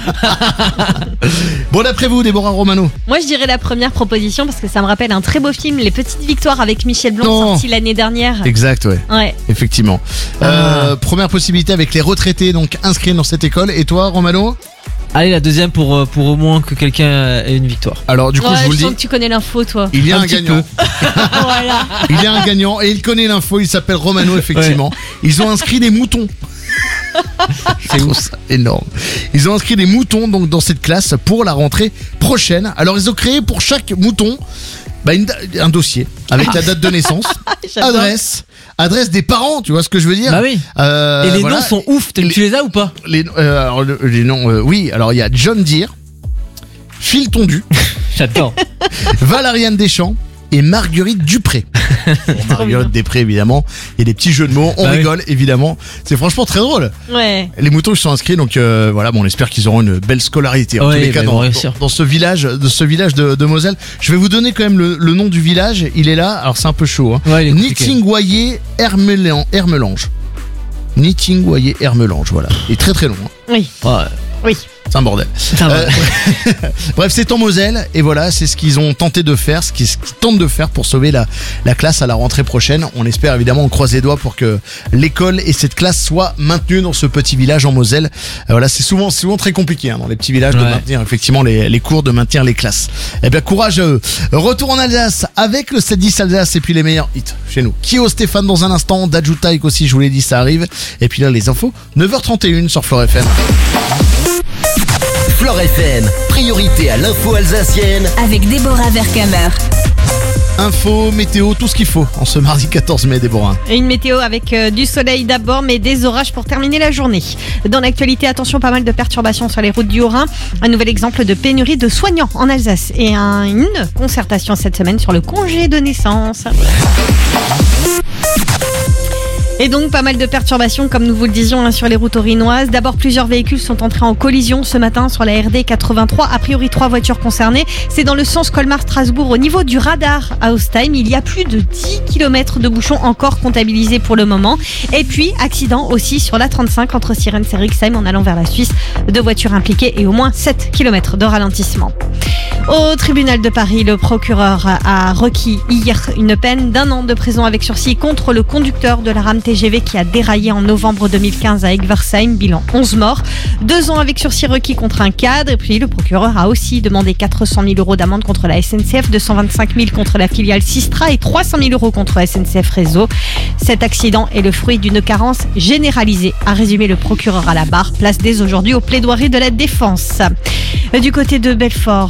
[SPEAKER 1] Bon, d'après vous, Déborah Romano.
[SPEAKER 23] Moi, je dirais la première proposition parce que ça me rappelle un très beau film, Les Petites Victoires avec Michel Blanc,
[SPEAKER 1] Non.
[SPEAKER 23] sorti l'année dernière.
[SPEAKER 1] Exact, ouais.
[SPEAKER 23] Ouais.
[SPEAKER 1] Effectivement. Euh, première possibilité avec les retraités donc inscrits dans cette école. Et toi, Romano?
[SPEAKER 2] Allez, la deuxième pour, euh, pour au moins que quelqu'un ait une victoire.
[SPEAKER 1] Alors, du coup,
[SPEAKER 23] Ouais,
[SPEAKER 1] je vous le
[SPEAKER 23] sens
[SPEAKER 1] dis.
[SPEAKER 23] que tu connais l'info, toi.
[SPEAKER 1] Il y a un,
[SPEAKER 2] Un petit
[SPEAKER 1] gagnant.
[SPEAKER 23] Voilà.
[SPEAKER 1] Il y a un gagnant et il connaît l'info. Il s'appelle Romano, effectivement. Ils ont inscrit des moutons. C'est ouf, énorme. Ils ont inscrit des moutons donc dans cette classe pour la rentrée prochaine. Alors ils ont créé pour chaque mouton bah, une, un dossier avec la date de naissance,
[SPEAKER 23] J'adore.
[SPEAKER 1] adresse, adresse des parents. Tu vois ce que je veux dire?
[SPEAKER 2] Bah oui.
[SPEAKER 1] Euh,
[SPEAKER 2] Et les
[SPEAKER 1] voilà.
[SPEAKER 2] noms sont ouf. Tu tu les as ou pas?
[SPEAKER 1] Les, euh, alors, le- les noms, euh, oui. Alors il y a John Deere, Phil Tondu,
[SPEAKER 2] J'adore.
[SPEAKER 1] Valériane Deschamps et Marguerite Dupré. Bon, Marguerite Dupré, évidemment. Il y a des petits jeux de mots. On
[SPEAKER 2] Bah oui.
[SPEAKER 1] rigole, évidemment. C'est franchement très drôle.
[SPEAKER 23] Ouais.
[SPEAKER 1] Les moutons ils sont inscrits, donc euh, voilà, bon, on espère qu'ils auront une belle scolarité. En
[SPEAKER 2] Ouais,
[SPEAKER 1] tous les
[SPEAKER 2] bah,
[SPEAKER 1] cas,
[SPEAKER 2] ils
[SPEAKER 1] dans,
[SPEAKER 2] vont réussir.
[SPEAKER 1] dans, dans ce village, de ce village de, de Moselle, je vais vous donner quand même le, le nom du village. Il est là. Alors c'est un peu chaud. Hein.
[SPEAKER 2] Ouais, il est compliqué.
[SPEAKER 1] Nitingoyer Hermelan- Hermelange. Nitingoyer Hermelange, voilà. Il est très très long. Hein.
[SPEAKER 23] Oui.
[SPEAKER 2] Ouais.
[SPEAKER 23] Oui.
[SPEAKER 1] C'est un bordel.
[SPEAKER 2] Ça va.
[SPEAKER 1] Euh, Bref, c'est en Moselle et voilà, c'est ce qu'ils ont tenté de faire, ce qu'ils, ce qu'ils tentent de faire pour sauver la, la classe à la rentrée prochaine. On espère évidemment, on croise les doigts pour que l'école et cette classe soient maintenues dans ce petit village en Moselle. Euh, voilà, c'est souvent, c'est souvent très compliqué hein, dans les petits villages de
[SPEAKER 2] Ouais.
[SPEAKER 1] maintenir effectivement les, les cours, de maintenir les classes. Eh bien, courage à eux. Retour en Alsace avec le sept dix Alsace et puis les meilleurs hits chez nous. Kyo Stéphane dans un instant, Daju Taik aussi, je vous l'ai dit, ça arrive. Et puis là, les infos, neuf heures trente et une sur Floor F M.
[SPEAKER 3] Floor F M, priorité à l'info alsacienne.
[SPEAKER 16] Avec Déborah Vercamer.
[SPEAKER 1] Info, météo, tout ce qu'il faut en ce mardi quatorze mai, Déborah.
[SPEAKER 23] Et une météo avec euh, du soleil d'abord, mais des orages pour terminer la journée. Dans l'actualité, attention, pas mal de perturbations sur les routes du Haut-Rhin. Un nouvel exemple de pénurie de soignants en Alsace. Et un- une concertation cette semaine sur le congé de naissance. Et donc pas mal de perturbations comme nous vous le disions hein, sur les routes haut-rhinoises. D'abord plusieurs véhicules sont entrés en collision ce matin sur la R D quatre-vingt-trois. A priori trois voitures concernées. C'est dans le sens Colmar-Strasbourg au niveau du radar à Ostheim. Il y a plus de dix kilomètres de bouchons encore comptabilisés pour le moment. Et puis accident aussi sur la trente-cinq entre Sierentz et Rixheim en allant vers la Suisse. Deux voitures impliquées et au moins sept kilomètres de ralentissement. Au tribunal de Paris, le procureur a requis hier une peine d'un an de prison avec sursis contre le conducteur de la rame T G V qui a déraillé en novembre deux mille quinze à Egversheim, bilan onze morts. Deux ans avec sursis requis contre un cadre. Et puis le procureur a aussi demandé quatre cent mille euros d'amende contre la S N C F, deux cent vingt-cinq mille contre la filiale Sistra et trois cent mille euros contre S N C F Réseau. Cet accident est le fruit d'une carence généralisée, a résumé le procureur à la barre. Place dès aujourd'hui aux plaidoiries de la défense. Du côté de Belfort, ce drame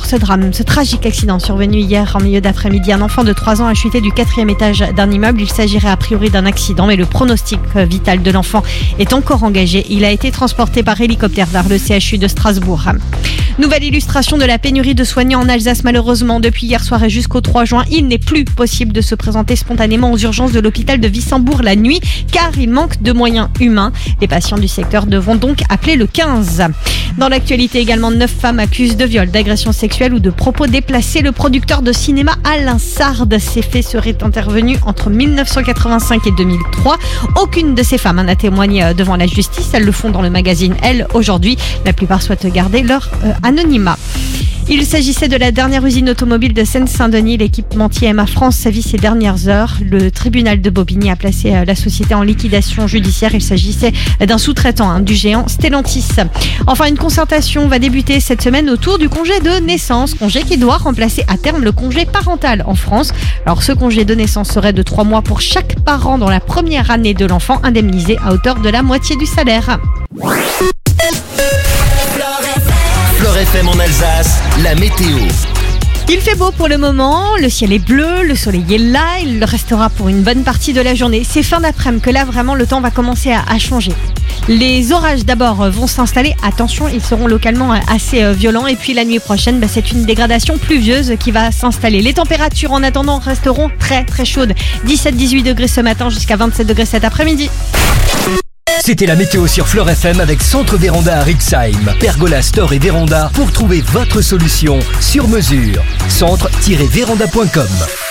[SPEAKER 4] ce tragique accident survenu hier en milieu d'après-midi. Un enfant de trois ans a chuté du quatrième étage d'un immeuble. Il s'agirait a priori d'un accident, mais le pronostic vital de l'enfant est encore engagé. Il a été transporté par hélicoptère vers le C H U de Strasbourg. Nouvelle illustration de la pénurie de soignants en Alsace, malheureusement. Depuis hier soir et jusqu'au trois juin, il n'est plus possible de se présenter spontanément aux urgences de l'hôpital de Wissembourg la nuit, car il manque de moyens humains. Les patients du secteur devront donc appeler le quinze. Dans l'actualité également, neuf femmes accusent de viol, d'agression sexuelle ou de propos déplacés le producteur de cinéma Alain Sard. Ces faits seraient intervenus entre mille neuf cent quatre-vingt-cinq et deux mille trois. Aucune de ces femmes n'a témoigné devant la justice. Elles le font dans le magazine Elle aujourd'hui. La plupart souhaitent garder leur euh, anonymat. Il s'agissait de la dernière usine automobile de Seine-Saint-Denis. L'équipementier M A France sa vie ces dernières heures. Le tribunal de Bobigny a placé la société en liquidation judiciaire. Il s'agissait d'un sous-traitant hein, du géant Stellantis. Enfin, une concertation va débuter cette semaine autour du congé de naissance. Congé qui doit remplacer à terme le congé parental en France. Alors, ce congé de naissance serait de trois mois pour chaque parent dans la première année de l'enfant, indemnisé à hauteur de la moitié du salaire.
[SPEAKER 3] Flore F M en Alsace, la météo.
[SPEAKER 4] Il fait beau pour le moment, le ciel est bleu, le soleil est là, il le restera pour une bonne partie de la journée. C'est fin d'après-midi que là vraiment le temps va commencer à, à changer. Les orages d'abord vont s'installer, attention, ils seront localement assez violents. Et puis la nuit prochaine, bah, c'est une dégradation pluvieuse qui va s'installer. Les températures en attendant resteront très très chaudes. dix-sept à dix-huit degrés ce matin jusqu'à vingt-sept degrés cet après-midi.
[SPEAKER 26] C'était la météo sur Flore F M avec Centre Véranda à Rixheim. Pergola, store et véranda pour trouver votre solution sur mesure. centre tiret véranda point com.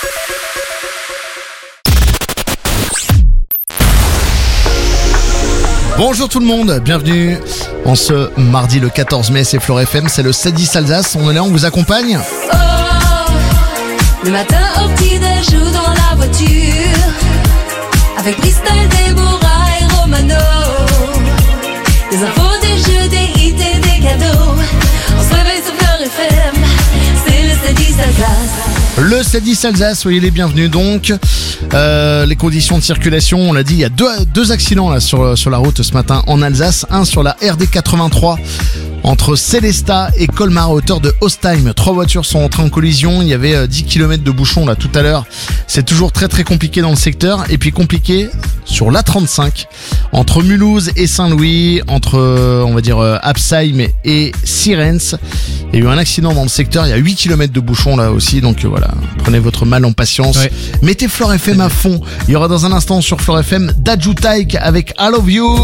[SPEAKER 1] Bonjour tout le monde, bienvenue en ce mardi le quatorze mai, c'est Flore F M, c'est le sept dix Alsace, on est là, on vous accompagne.
[SPEAKER 7] Oh, le matin au petit-déj ou dans la voiture, avec Bristol, Déborah et Romano. Des infos, des jeux, des hits et des cadeaux. On se réveille sur Flore F M, c'est le sept dix Alsace.
[SPEAKER 1] Le sept dix Alsace, soyez les bienvenus donc. Euh, les conditions de circulation, on l'a dit, il y a deux, deux accidents là sur, sur la route ce matin en Alsace. Un sur la R D quatre-vingt-trois entre Célestat et Colmar à hauteur de Ostheim. Trois voitures sont entrées en collision. Il y avait dix kilomètres de bouchons là tout à l'heure. C'est toujours très très compliqué dans le secteur. Et puis compliqué sur l'A trente-cinq entre Mulhouse et Saint-Louis, entre on va dire Absheim et Sierentz. Il y a eu un accident dans le secteur. Il y a huit kilomètres de bouchons là aussi. Donc voilà, prenez votre mal en patience. Ouais. Mettez Flore F M à fond. Il y aura dans un instant sur Flore F M Daju Taik avec I Love You.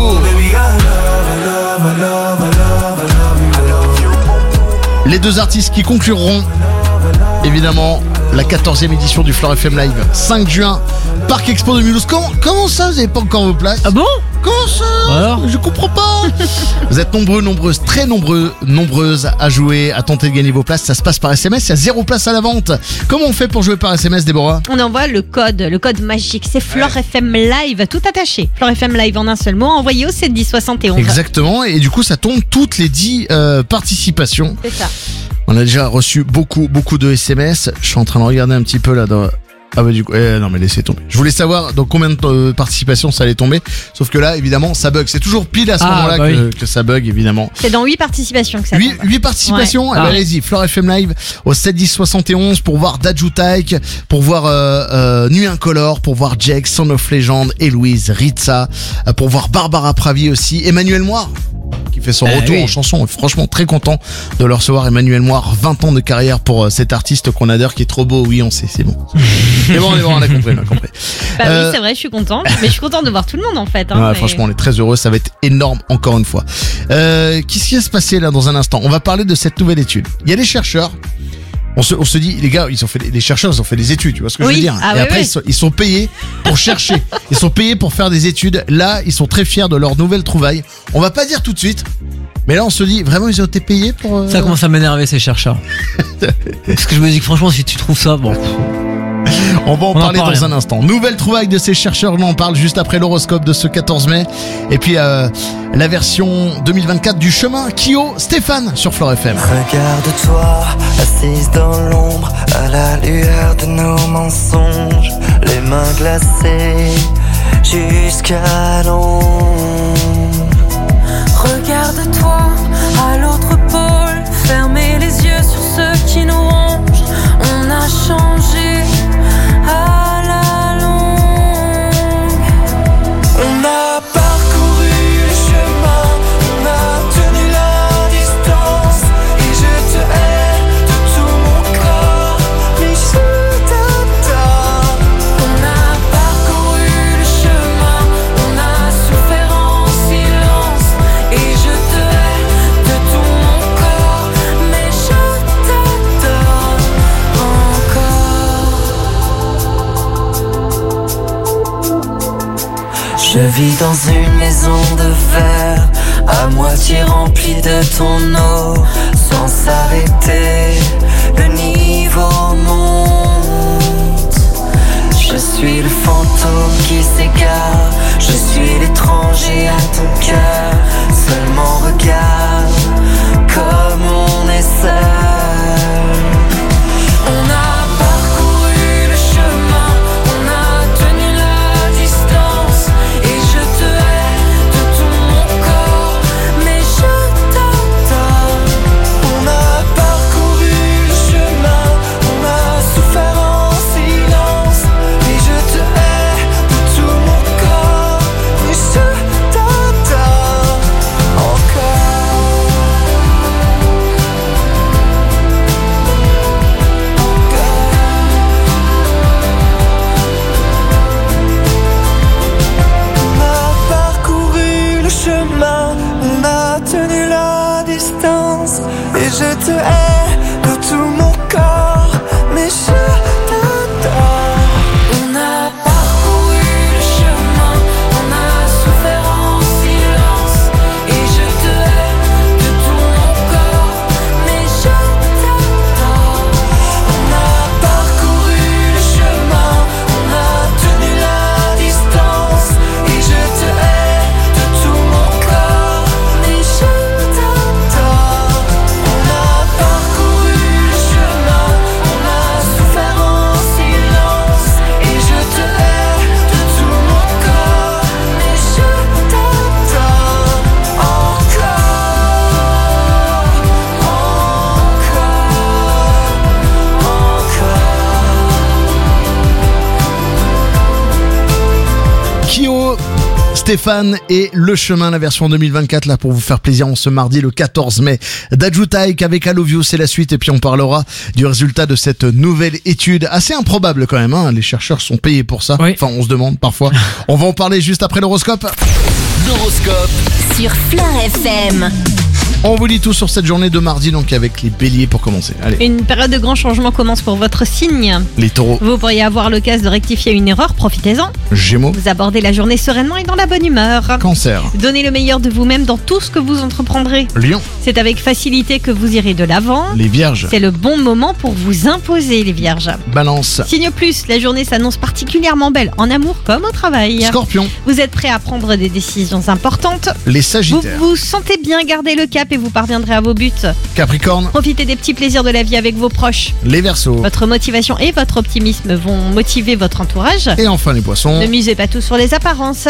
[SPEAKER 1] Les deux artistes qui concluront évidemment la quatorzième édition du Flore F M Live, cinq juin, Parc Expo de Mulhouse. Comment, comment ça, vous n'avez pas encore vos places?
[SPEAKER 2] Ah bon?
[SPEAKER 1] Comment ça? Alors je comprends pas. Vous êtes nombreux, nombreuses, très nombreux, nombreuses à jouer, à tenter de gagner vos places. Ça se passe par S M S, il y a zéro place à la vente. Comment on fait pour jouer par S M S, Déborah?
[SPEAKER 4] On envoie le code, le code magique, c'est Flore ouais. F M Live, tout attaché. Flore F M Live en un seul mot, envoyé au sept dix soixante et onze.
[SPEAKER 1] Exactement, et du coup ça tombe toutes les dix euh, participations.
[SPEAKER 4] C'est ça.
[SPEAKER 1] On a déjà reçu beaucoup, beaucoup de S M S. Je suis en train de regarder un petit peu là dans... Ah bah du coup, eh, non mais laissez tomber. Je voulais savoir dans combien de euh, participations ça allait tomber. Sauf que là, évidemment, ça bug. C'est toujours pile à ce ah, moment-là bah que, oui. que ça bug, évidemment.
[SPEAKER 4] C'est dans huit participations que ça
[SPEAKER 1] huit, huit participations ouais. Eh ah, ben, allez-y, Flore F M Live au sept dix soixante et onze pour voir Daju Taik, pour voir euh, euh, Nuit Incolore, pour voir Jake, Son of Legend, Héloïse, Ritza, euh, pour voir Barbara Pravi aussi, Emmanuel Moir qui fait son eh retour oui. en chanson. Franchement très content de le recevoir, Emmanuel Moir, vingt ans de carrière pour euh, cet artiste qu'on adore, qui est trop beau. Oui, on sait, c'est bon. C'est bon, on est bon, on a compris, on a compris.
[SPEAKER 4] Bah euh... oui, c'est vrai, je suis contente, mais je suis contente de voir tout le monde en fait. Hein,
[SPEAKER 1] ouais,
[SPEAKER 4] mais...
[SPEAKER 1] Franchement, on est très heureux, ça va être énorme encore une fois. Euh, qu'est-ce qui va se passer là dans un instant? On va parler de cette nouvelle étude. Il y a des chercheurs. On se, on se dit, les gars, ils ont fait, les chercheurs, ils ont fait des études, tu vois ce que
[SPEAKER 4] oui.
[SPEAKER 1] je veux dire?
[SPEAKER 4] Ah
[SPEAKER 1] et
[SPEAKER 4] oui,
[SPEAKER 1] après,
[SPEAKER 4] oui.
[SPEAKER 1] Ils, sont, ils sont payés pour chercher. Ils sont payés pour faire des études. Là, ils sont très fiers de leur nouvelle trouvaille. On va pas dire tout de suite. Mais là, on se dit, vraiment, ils ont été payés pour... Euh...
[SPEAKER 2] Ça commence à m'énerver, ces chercheurs. Parce que je me dis que franchement, si tu trouves ça, bon...
[SPEAKER 1] On va en on parler en dans un instant. Nouvelle trouvaille de ces chercheurs, on en parle juste après l'horoscope de ce quatorze mai. Et puis euh, la version deux mille vingt-quatre du chemin Kyo, Stéphane sur Flore F M.
[SPEAKER 5] Regarde-toi, assise dans l'ombre, à la lueur de nos mensonges, les mains glacées jusqu'à l'ombre. Regarde-toi à l'autre pôle, fermez les yeux sur ceux qui nous ont Je vis dans une maison de verre, à moitié remplie de ton eau, sans s'arrêter, le niveau monte. Je suis le fantôme qui s'égare, je suis l'étranger à ton cœur. Seulement regarde comme on est seul. On a parcouru le chemin, on a tenu la distance, et je te hais de tout mon corps, mais je t'adore. On a parcouru le chemin, on a souffert en silence, et je te hais de tout mon corps, mais je t'adore encore. On a parcouru le chemin, on a tenu la distance, et je te hais de tout mon corps, mais je t'adore. On a parcouru le chemin, on a souffert en silence, et je te hais de tout mon corps, mais je t'adore. On a parcouru le chemin, on a tenu la distance, et je te hais de tout mon corps, mais je t'adore. On a parcouru le chemin, on a souffert en silence, et je te hais de tout mon corps, mais je t'adore
[SPEAKER 1] Kyo, Stéphane et Le Chemin, la version deux mille vingt-quatre, là pour vous faire plaisir en ce mardi le quatorze mai. Daju Taik avec I Love You, c'est la suite, et puis on parlera du résultat de cette nouvelle étude, assez improbable quand même, hein. Les chercheurs sont payés pour ça,
[SPEAKER 2] Oui.
[SPEAKER 1] enfin on se demande parfois. On va en parler juste après l'horoscope.
[SPEAKER 3] L'horoscope
[SPEAKER 24] Sur Fleur F M.
[SPEAKER 1] On vous dit tout sur cette journée de mardi, donc avec les béliers pour commencer. Allez,
[SPEAKER 4] Une période de grand changement commence pour votre signe.
[SPEAKER 1] les taureaux,
[SPEAKER 4] Vous pourriez avoir l'occasion de rectifier une erreur, profitez-en.
[SPEAKER 1] gémeaux,
[SPEAKER 4] Vous abordez la journée sereinement et dans la bonne humeur.
[SPEAKER 1] cancer,
[SPEAKER 4] Donnez le meilleur de vous-même dans tout ce que vous entreprendrez.
[SPEAKER 1] lion,
[SPEAKER 4] C'est avec facilité que vous irez de l'avant.
[SPEAKER 1] les vierges,
[SPEAKER 4] C'est le bon moment pour vous imposer, les vierges.
[SPEAKER 1] balance,
[SPEAKER 4] Signe plus, la journée s'annonce particulièrement belle, en amour comme au travail.
[SPEAKER 1] scorpion,
[SPEAKER 4] Vous êtes prêt à prendre des décisions importantes.
[SPEAKER 1] les
[SPEAKER 4] Vous
[SPEAKER 1] sagittaires,
[SPEAKER 4] vous sentez bien garder le cap et vous parviendrez à vos buts.
[SPEAKER 1] capricorne,
[SPEAKER 4] Profitez des petits plaisirs de la vie avec vos proches.
[SPEAKER 1] les verseaux,
[SPEAKER 4] Votre motivation et votre optimisme vont motiver votre entourage.
[SPEAKER 1] et enfin les poissons.
[SPEAKER 4] Ne musez pas tout sur les apparences.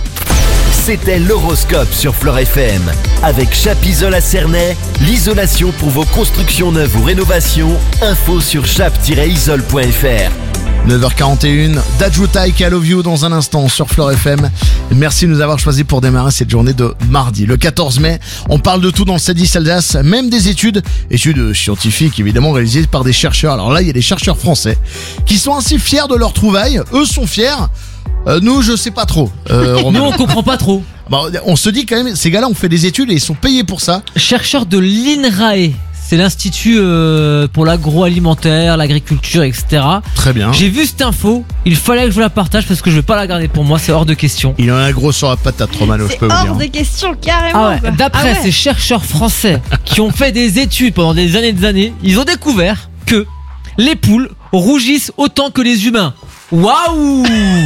[SPEAKER 3] C'était l'horoscope sur Fleur F M. Avec Chap'Isole à Cernay, l'isolation pour vos constructions neuves ou rénovations. Info sur chap tiret isole point f r.
[SPEAKER 1] neuf heures quarante et une, Daju Taik, I Love You dans un instant sur Fleur F M. Merci de nous avoir choisi pour démarrer cette journée de mardi, le quatorze mai. On parle de tout dans le sept dix Alsace, même des études, études scientifiques évidemment réalisées par des chercheurs. Alors là, il y a des chercheurs français qui sont ainsi fiers de leur trouvaille. Eux sont fiers. Euh, nous, je sais pas trop. Euh, Romain.
[SPEAKER 2] Nous, on comprend pas trop.
[SPEAKER 1] Bah, on se dit quand même, ces gars-là ont fait des études et ils sont payés pour ça.
[SPEAKER 2] Chercheur de l'INRAE, c'est l'Institut euh, pour l'agroalimentaire, l'agriculture, et cetera.
[SPEAKER 1] Très bien.
[SPEAKER 2] J'ai vu cette info, il fallait que je vous la partage parce que je vais pas la garder pour moi, c'est hors de question.
[SPEAKER 1] Il en a gros sur la patate, Romano, je
[SPEAKER 4] C'est
[SPEAKER 1] peux vous
[SPEAKER 4] hors
[SPEAKER 1] dire.
[SPEAKER 4] de question, carrément.
[SPEAKER 2] Ah ouais,
[SPEAKER 4] quoi.
[SPEAKER 2] d'après
[SPEAKER 4] Ah ouais.
[SPEAKER 2] ces chercheurs français qui ont fait des études pendant des années et des années, ils ont découvert que les poules rougissent autant que les humains. Waouh!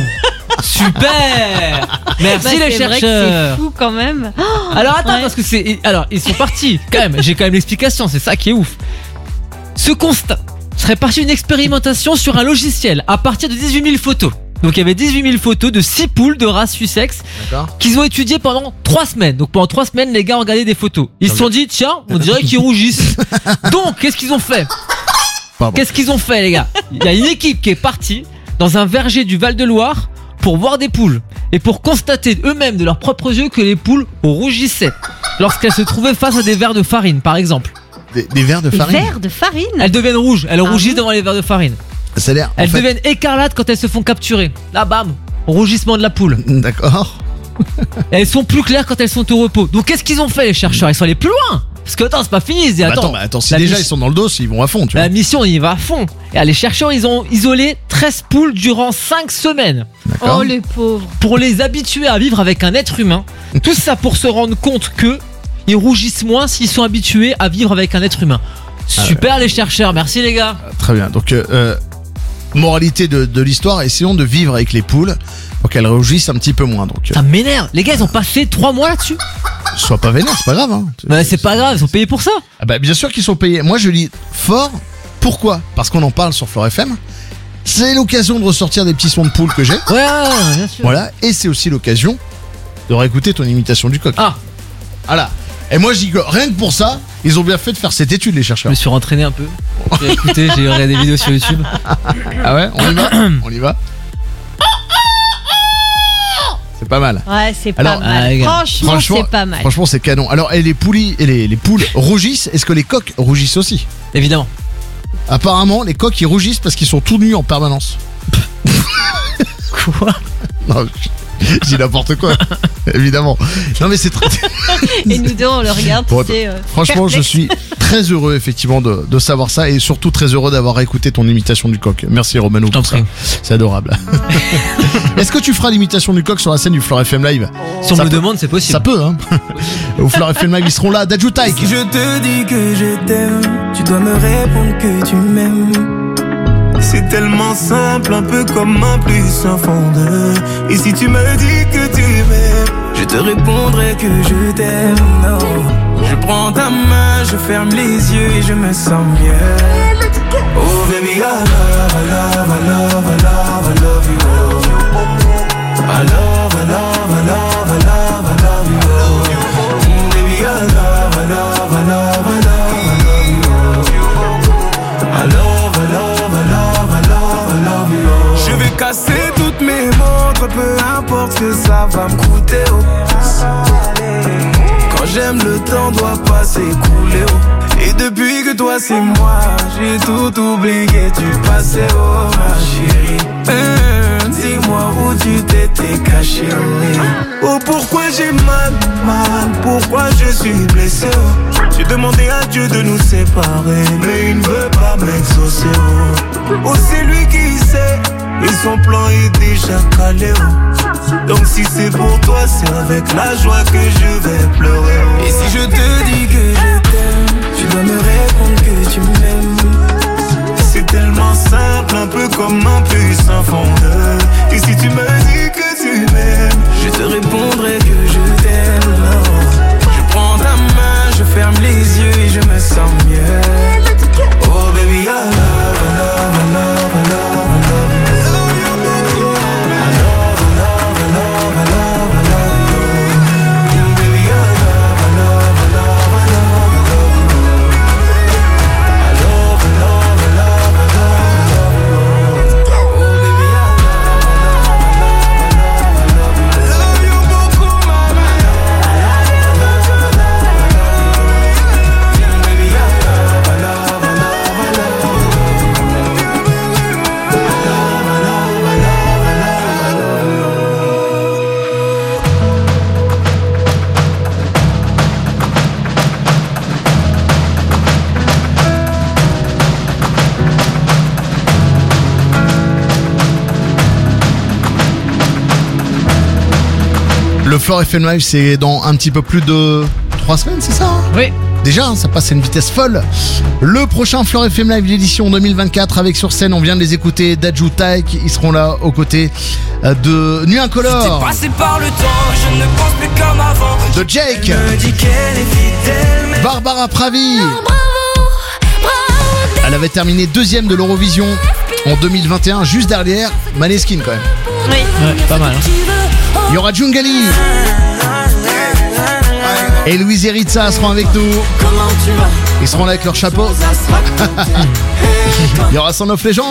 [SPEAKER 2] Super! Merci
[SPEAKER 4] Bah,
[SPEAKER 2] les
[SPEAKER 4] c'est vrai que
[SPEAKER 2] chercheurs.
[SPEAKER 4] C'est fou quand même.
[SPEAKER 2] Alors attends,
[SPEAKER 4] Ouais.
[SPEAKER 2] parce que c'est. Alors, ils sont partis, quand même. J'ai quand même l'explication, c'est ça qui est ouf. Ce constat serait parti d'une expérimentation sur un logiciel à partir de dix-huit mille photos. Donc il y avait dix-huit mille photos de six poules de race Sussex
[SPEAKER 1] D'accord.
[SPEAKER 2] qu'ils ont étudiées pendant trois semaines. Donc pendant trois semaines, les gars ont regardé des photos. Ils se sont dit, tiens, on dirait qu'ils rougissent. Donc, qu'est-ce qu'ils ont fait?
[SPEAKER 1] Pardon.
[SPEAKER 2] Qu'est-ce qu'ils ont fait, les gars? Il y a une équipe qui est partie dans un verger du Val-de-Loire pour voir des poules et pour constater eux-mêmes de leurs propres yeux que les poules rougissaient lorsqu'elles se trouvaient face à des verres de farine, par exemple.
[SPEAKER 1] Des, des verres de
[SPEAKER 4] Des
[SPEAKER 1] farine.
[SPEAKER 4] verres de farine.
[SPEAKER 2] Elles deviennent rouges, elles
[SPEAKER 4] Ah
[SPEAKER 2] rougissent
[SPEAKER 4] bon
[SPEAKER 2] devant les verres de farine.
[SPEAKER 1] C'est-à-dire, en
[SPEAKER 2] Elles
[SPEAKER 1] fait-
[SPEAKER 2] deviennent écarlates quand elles se font capturer. Là, bam, rougissement de la poule.
[SPEAKER 1] D'accord.
[SPEAKER 2] Elles sont plus claires quand elles sont au repos. Donc qu'est-ce qu'ils ont fait, les chercheurs? Ils sont allés plus loin. Parce que attends, c'est pas fini. Ils disent,
[SPEAKER 1] Bah
[SPEAKER 2] attends,
[SPEAKER 1] attends, bah attends, si
[SPEAKER 2] la
[SPEAKER 1] déjà
[SPEAKER 2] mission-
[SPEAKER 1] ils sont dans le dos, ils vont à fond, tu vois.
[SPEAKER 2] La mission, il va à fond. Et les chercheurs, ils ont isolé treize poules durant cinq semaines.
[SPEAKER 1] D'accord.
[SPEAKER 4] Oh les pauvres.
[SPEAKER 2] Pour les habituer à vivre avec un être humain. Tout ça pour se rendre compte que ils rougissent moins s'ils sont habitués à vivre avec un être humain. Super les chercheurs, merci les gars.
[SPEAKER 1] Très bien. Donc, euh, euh, moralité de, de l'histoire, essayons de vivre avec les poules pour qu'elles rougissent un petit peu moins. Donc, euh,
[SPEAKER 2] Ça m'énerve. Les gars, ils ont passé trois mois là-dessus.
[SPEAKER 1] sois pas vénère, c'est pas grave. Hein.
[SPEAKER 2] Bah, c'est pas grave, ils sont payés pour ça.
[SPEAKER 1] Ah bah, bien sûr qu'ils sont payés. Moi, je lis fort. Pourquoi ? Parce qu'on en parle sur Flore F M. C'est l'occasion de ressortir des petits sons de poules que j'ai.
[SPEAKER 2] Ouais, ouais, bien sûr.
[SPEAKER 1] Voilà. Et c'est aussi l'occasion de réécouter ton imitation du coq.
[SPEAKER 2] Ah.
[SPEAKER 1] Voilà. Et moi, je dis que rien que pour ça, ils ont bien fait de faire cette étude, les
[SPEAKER 2] Je
[SPEAKER 1] chercheurs.
[SPEAKER 2] me suis rentraîné un peu. J'ai écouté, j'ai regardé des vidéos sur YouTube.
[SPEAKER 1] Ah ouais, on y va. On y va. C'est pas mal.
[SPEAKER 4] Ouais, c'est pas
[SPEAKER 1] Alors,
[SPEAKER 4] mal.
[SPEAKER 2] ah, les gars.
[SPEAKER 4] Franchement, c'est pas mal.
[SPEAKER 1] Franchement, c'est canon. Alors, et les poulies et les, les poules rougissent. Est-ce que les coqs rougissent aussi ?
[SPEAKER 2] Évidemment.
[SPEAKER 1] Apparemment, les coqs ils rougissent parce qu'ils sont tout nus en permanence.
[SPEAKER 2] Quoi ?
[SPEAKER 1] Non, je je dis n'importe quoi. Évidemment. Non mais c'est très.
[SPEAKER 4] Et nous deux, on le regarde.
[SPEAKER 1] Bon,
[SPEAKER 4] tu sais, euh,
[SPEAKER 1] franchement, je
[SPEAKER 4] perplexe.
[SPEAKER 1] suis très heureux effectivement de, de savoir ça et surtout très heureux d'avoir écouté ton imitation du coq. Merci Romano pour ça. C'est adorable. Est-ce que tu feras l'imitation du coq sur la scène du Flore F M Live ?
[SPEAKER 2] Si on
[SPEAKER 1] Ça
[SPEAKER 2] me le
[SPEAKER 1] peut-
[SPEAKER 2] demande, c'est possible.
[SPEAKER 1] Ça peut, hein. Au Flore F M Live, ils seront là. Dadju Taïk.
[SPEAKER 5] Si je te dis que je t'aime, tu dois me répondre que tu m'aimes. C'est tellement simple, un peu comme un plus un fond de. Et si tu me dis que tu m'aimes, je te répondrai que je t'aime. Non, je prends ta main, je ferme les yeux et je me sens mieux. Oh baby, I love, I love, I love, I love, I love you. I love, I love, I love, I love, I love you. Mm, baby, I love, I love, I love, I love, I love you. I love, I love, I love, I love, I love you. Je vais casser toutes mes montres, peu importe ce que ça va me coûter. Oh. Quand j'aime, le temps doit pas s'écouler. Oh. Et depuis que toi c'est moi, j'ai tout oublié du passé. Oh ma chérie, Hum, dis-moi où tu t'étais caché. Oh, oh pourquoi j'ai mal, mal, pourquoi je suis blessé. Oh. J'ai demandé à Dieu de nous séparer, mais il ne veut pas m'exaucer. Oh, oh c'est lui qui sait, et son plan est déjà calé. Oh. Donc si c'est pour toi, c'est avec la joie que je vais pleurer. Oh. Et si je te dis que je t'aime, tu dois me répondre que tu m'aimes. C'est tellement simple, un peu comme un puissant fondeur. Et si tu me dis que tu m'aimes, je te répondrai que je t'aime. Oh. Je prends ta main, je ferme les yeux et je me sens mieux. Oh baby, I love, I love, I love, I love, I love you. I love, I love, I love, I love, I love you. Baby, I love, I love, I love, I love, I love you. I love, I love, I love, I love, I love you. Oh baby, I love, I love, I love, I love, I love you. I love you beaucoup, mama. I love, I love, I love, I love you. Baby, I love, I love, I love, I love you.
[SPEAKER 1] Le Flore F M Live, c'est dans un petit peu plus de trois semaines, c'est ça hein ?
[SPEAKER 2] Oui.
[SPEAKER 1] Déjà, hein, ça passe à une vitesse folle. Le prochain Flore F M Live, l'édition deux mille vingt-quatre, avec sur scène, on vient de les écouter, Dadju Taïk. Ils seront là aux côtés euh, de Nuit Incolore,
[SPEAKER 5] Passé par le temps, je ne pense plus comme avant.
[SPEAKER 1] de Jake,
[SPEAKER 5] Me dis qu'elle est fidèle, mais
[SPEAKER 1] Barbara Pravi. Elle avait terminé deuxième de l'Eurovision en deux mille vingt et un, juste derrière Maneskin quand même.
[SPEAKER 4] Oui.
[SPEAKER 2] Ouais, pas mal. Hein.
[SPEAKER 1] Il y aura Djungali. Et Louise et Ritza seront avec nous. Ils seront là avec leur chapeau. Il y aura Son of Legend.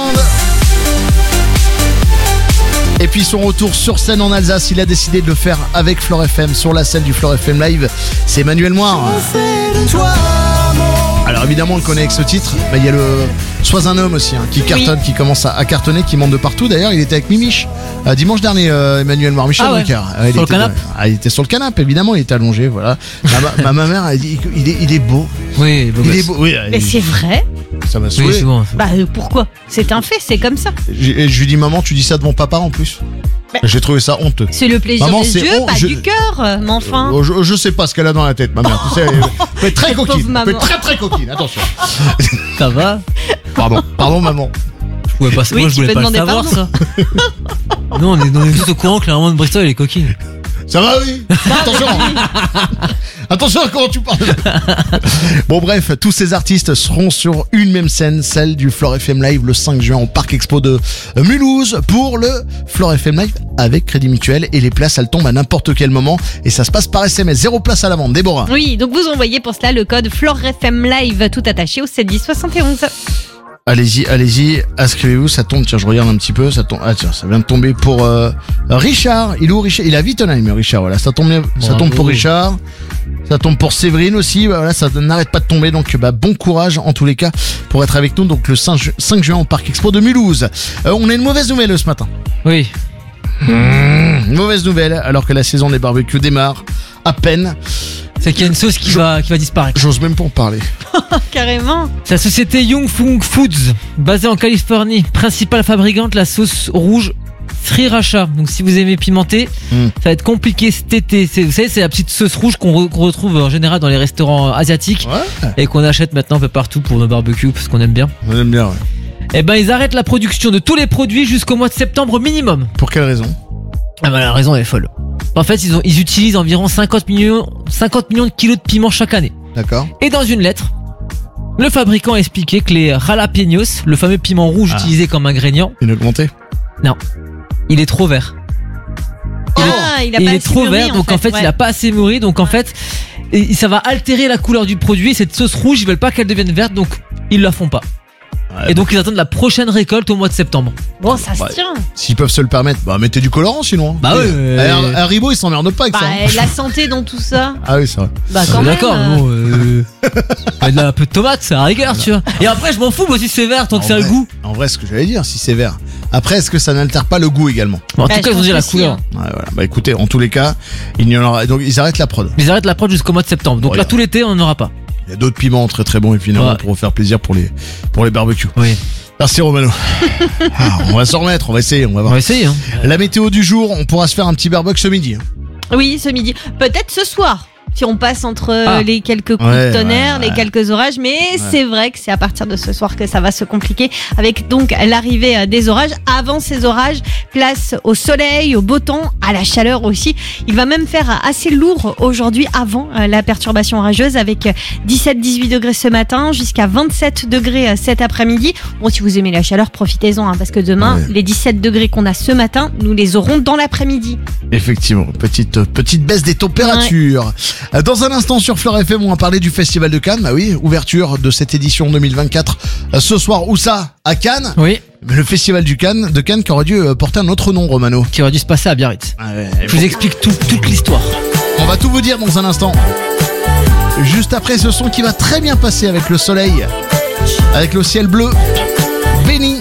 [SPEAKER 1] Et puis son retour sur scène en Alsace, il a décidé de le faire avec Flore F M sur la scène du Flore F M Live. C'est Emmanuel Moir.
[SPEAKER 5] toi, mon
[SPEAKER 1] Alors évidemment on le connaît avec ce titre, bah, il y a le Sois un homme aussi hein, qui cartonne, oui. qui commence à, à cartonner, qui monte de partout. D'ailleurs il était avec Mimiche euh, dimanche dernier, euh, Emmanuel Moir, Michel
[SPEAKER 2] ah ouais.
[SPEAKER 1] Drucker. Euh,
[SPEAKER 2] sur
[SPEAKER 1] il,
[SPEAKER 2] le
[SPEAKER 1] était, ah, il était sur le canapé évidemment, il était allongé, voilà. ma, ma, ma mère elle dit il est, il est beau.
[SPEAKER 2] Oui, beau
[SPEAKER 1] il
[SPEAKER 2] gosse.
[SPEAKER 1] est beau. Oui,
[SPEAKER 4] Mais
[SPEAKER 1] il...
[SPEAKER 4] c'est vrai.
[SPEAKER 1] Ça m'a saoulé.
[SPEAKER 2] Oui, c'est bon.
[SPEAKER 4] Bah euh, pourquoi? C'est un fait, c'est comme ça.
[SPEAKER 1] Et je lui dis maman, tu dis ça devant papa en plus.
[SPEAKER 4] Mais...
[SPEAKER 1] J'ai trouvé ça honteux.
[SPEAKER 4] C'est le plaisir
[SPEAKER 1] maman,
[SPEAKER 4] des yeux,
[SPEAKER 1] hon-
[SPEAKER 4] pas
[SPEAKER 1] je...
[SPEAKER 4] du cœur, euh, mais enfin.
[SPEAKER 1] Euh, je, je sais pas ce qu'elle a dans la tête, ma mère. Tu sais, elle peut être très
[SPEAKER 4] Cette
[SPEAKER 1] coquine.
[SPEAKER 4] pauvre
[SPEAKER 1] Elle peut être
[SPEAKER 4] maman.
[SPEAKER 1] très très coquine. Attention.
[SPEAKER 2] Ça va?
[SPEAKER 1] Pardon, pardon maman.
[SPEAKER 2] Je pouvais pas,
[SPEAKER 4] Oui,
[SPEAKER 2] moi je
[SPEAKER 4] tu
[SPEAKER 2] voulais
[SPEAKER 4] peux
[SPEAKER 2] pas le
[SPEAKER 4] demander
[SPEAKER 2] savoir ça. Non, on est, on est tous au courant que la maman de Bristol elle est coquine.
[SPEAKER 1] Ça va, oui. Attention. Attention à comment tu parles. Bon bref, tous ces artistes seront sur une même scène, celle du Floor F M Live le cinq juin au Parc Expo de Mulhouse pour le Floor F M Live avec Crédit Mutuel, et les places elles tombent à n'importe quel moment et ça se passe par S M S. Zéro place à la vente. Déborah.
[SPEAKER 4] Oui, donc vous envoyez pour cela le code Floor F M Live tout attaché au sept dix soixante et onze.
[SPEAKER 1] Allez-y, allez-y, inscrivez-vous, ça tombe, tiens, je regarde un petit peu, ça tombe, ah tiens, ça vient de tomber pour euh, Richard, il est où Richard? Il est à Wittenheim, Richard, voilà, ça tombe, ça
[SPEAKER 2] Bravo.
[SPEAKER 1] tombe pour Richard, ça tombe pour Séverine aussi, voilà, ça n'arrête pas de tomber, donc bah, bon courage en tous les cas pour être avec nous, donc le cinq juin au Parc Expo de Mulhouse. Euh, on a une mauvaise nouvelle ce matin.
[SPEAKER 2] Oui.
[SPEAKER 1] Mmh, mauvaise nouvelle, alors que la saison des barbecues démarre à peine.
[SPEAKER 2] C'est qu'il y a une sauce qui va, qui va disparaître.
[SPEAKER 1] J'ose même pas en parler.
[SPEAKER 4] Carrément.
[SPEAKER 2] C'est la société Young Fung Foods, basée en Californie, principale fabricante de la sauce rouge Sriracha. Donc si vous aimez pimenter,
[SPEAKER 1] Mm.
[SPEAKER 2] ça va être compliqué cet été. C'est, vous savez, c'est la petite sauce rouge qu'on re- qu'on retrouve en général dans les restaurants asiatiques
[SPEAKER 1] Ouais.
[SPEAKER 2] et qu'on achète maintenant un peu partout pour nos barbecues parce qu'on aime bien.
[SPEAKER 1] On aime bien, ouais.
[SPEAKER 2] Et ben ils arrêtent la production de tous les produits jusqu'au mois de septembre minimum.
[SPEAKER 1] Pour quelle raison?
[SPEAKER 2] Ah ben la raison est folle. En fait, ils, ont, ils utilisent environ cinquante millions, cinquante millions de kilos de piment chaque année.
[SPEAKER 1] D'accord.
[SPEAKER 2] Et dans une lettre, le fabricant a expliqué que les jalapenos, le fameux piment rouge
[SPEAKER 1] Ah.
[SPEAKER 2] utilisé comme ingrédient,
[SPEAKER 1] Une augmentée?
[SPEAKER 2] non, il est trop vert. Il est-
[SPEAKER 4] Ah, il a
[SPEAKER 2] il
[SPEAKER 4] pas
[SPEAKER 2] est
[SPEAKER 4] assez
[SPEAKER 2] trop
[SPEAKER 4] mûri,
[SPEAKER 2] vert, donc en fait,
[SPEAKER 4] ouais.
[SPEAKER 2] il a pas assez mûri, donc en fait, et ça va altérer la couleur du produit. Et cette sauce rouge, ils veulent pas qu'elle devienne verte, donc ils la font pas.
[SPEAKER 1] Ouais,
[SPEAKER 2] Et donc ils attendent la prochaine récolte au mois de septembre.
[SPEAKER 4] Bon, ça se
[SPEAKER 1] Ouais.
[SPEAKER 4] tient.
[SPEAKER 1] S'ils peuvent se le permettre, bah mettez du colorant sinon.
[SPEAKER 2] Bah ouais, euh,
[SPEAKER 1] Un Haribo, il s'emmerde pas avec
[SPEAKER 4] Bah,
[SPEAKER 1] ça. hein.
[SPEAKER 4] la santé dans tout ça.
[SPEAKER 1] Ah oui, c'est vrai.
[SPEAKER 4] Bah,
[SPEAKER 2] Ah,
[SPEAKER 4] quand même.
[SPEAKER 2] d'accord, bon, euh, il y a un peu de tomate, c'est à rigueur, tu vois. Et après, je m'en fous, moi, si c'est vert, tant que
[SPEAKER 1] En
[SPEAKER 2] ça a le
[SPEAKER 1] vrai-
[SPEAKER 2] goût.
[SPEAKER 1] En vrai, ce que j'allais dire, si c'est vert. Après, est-ce que ça n'altère pas le goût également?
[SPEAKER 2] Bon, en
[SPEAKER 4] Bah,
[SPEAKER 2] tout cas,
[SPEAKER 4] je
[SPEAKER 2] ils ont dit
[SPEAKER 4] pense
[SPEAKER 2] la
[SPEAKER 4] que si,
[SPEAKER 2] couleur.
[SPEAKER 4] hein.
[SPEAKER 1] Ouais, voilà. Bah écoutez, en tous les cas, il y en aura. Donc ils arrêtent la prod.
[SPEAKER 2] Ils arrêtent la prod jusqu'au mois de septembre. Donc
[SPEAKER 1] Oh,
[SPEAKER 2] là,
[SPEAKER 1] yeah.
[SPEAKER 2] tout l'été, on n'en aura pas.
[SPEAKER 1] Il y a d'autres piments très très bons évidemment
[SPEAKER 2] Ouais.
[SPEAKER 1] pour vous faire plaisir pour les pour les barbecues.
[SPEAKER 2] Oui.
[SPEAKER 1] Merci Romano. Ah, on va s'en remettre, on va essayer, on va
[SPEAKER 2] On
[SPEAKER 1] voir.
[SPEAKER 2] va essayer, hein.
[SPEAKER 1] La météo du jour, on pourra se faire un petit barbecue ce midi. hein.
[SPEAKER 4] Oui, ce midi. Peut-être ce soir. Si on passe entre euh,
[SPEAKER 2] Ah.
[SPEAKER 4] les quelques coups
[SPEAKER 1] Ouais,
[SPEAKER 4] de tonnerre,
[SPEAKER 1] ouais, ouais.
[SPEAKER 4] les quelques orages, mais c'est vrai que c'est à partir de ce soir que ça va se compliquer avec donc l'arrivée euh, des orages. Avant ces orages, place au soleil, au beau temps, à la chaleur aussi. Il va même faire assez lourd aujourd'hui avant euh, la perturbation orageuse avec dix-sept dix-huit degrés ce matin jusqu'à vingt-sept degrés euh, cet après-midi. Bon, si vous aimez la chaleur, profitez-en hein, parce que demain,
[SPEAKER 1] Ouais.
[SPEAKER 4] les dix-sept degrés qu'on a ce matin, nous les aurons dans l'après-midi.
[SPEAKER 1] Effectivement, petite petite baisse des températures. Euh, Dans un instant sur Fleur F M, on va parler du Festival de Cannes. Bah oui, ouverture de cette édition deux mille vingt-quatre euh, ce soir. Où ça? À Cannes.
[SPEAKER 2] Oui.
[SPEAKER 1] Mais le Festival du Cannes, de Cannes qui aurait dû euh, porter un autre nom, Romano.
[SPEAKER 2] Qui aurait dû se passer à Biarritz.
[SPEAKER 1] Ah ouais,
[SPEAKER 2] Je vous explique tout, toute l'histoire.
[SPEAKER 1] On va tout vous dire dans un instant. Juste après ce son qui va très bien passer avec le soleil, avec le ciel bleu, béni.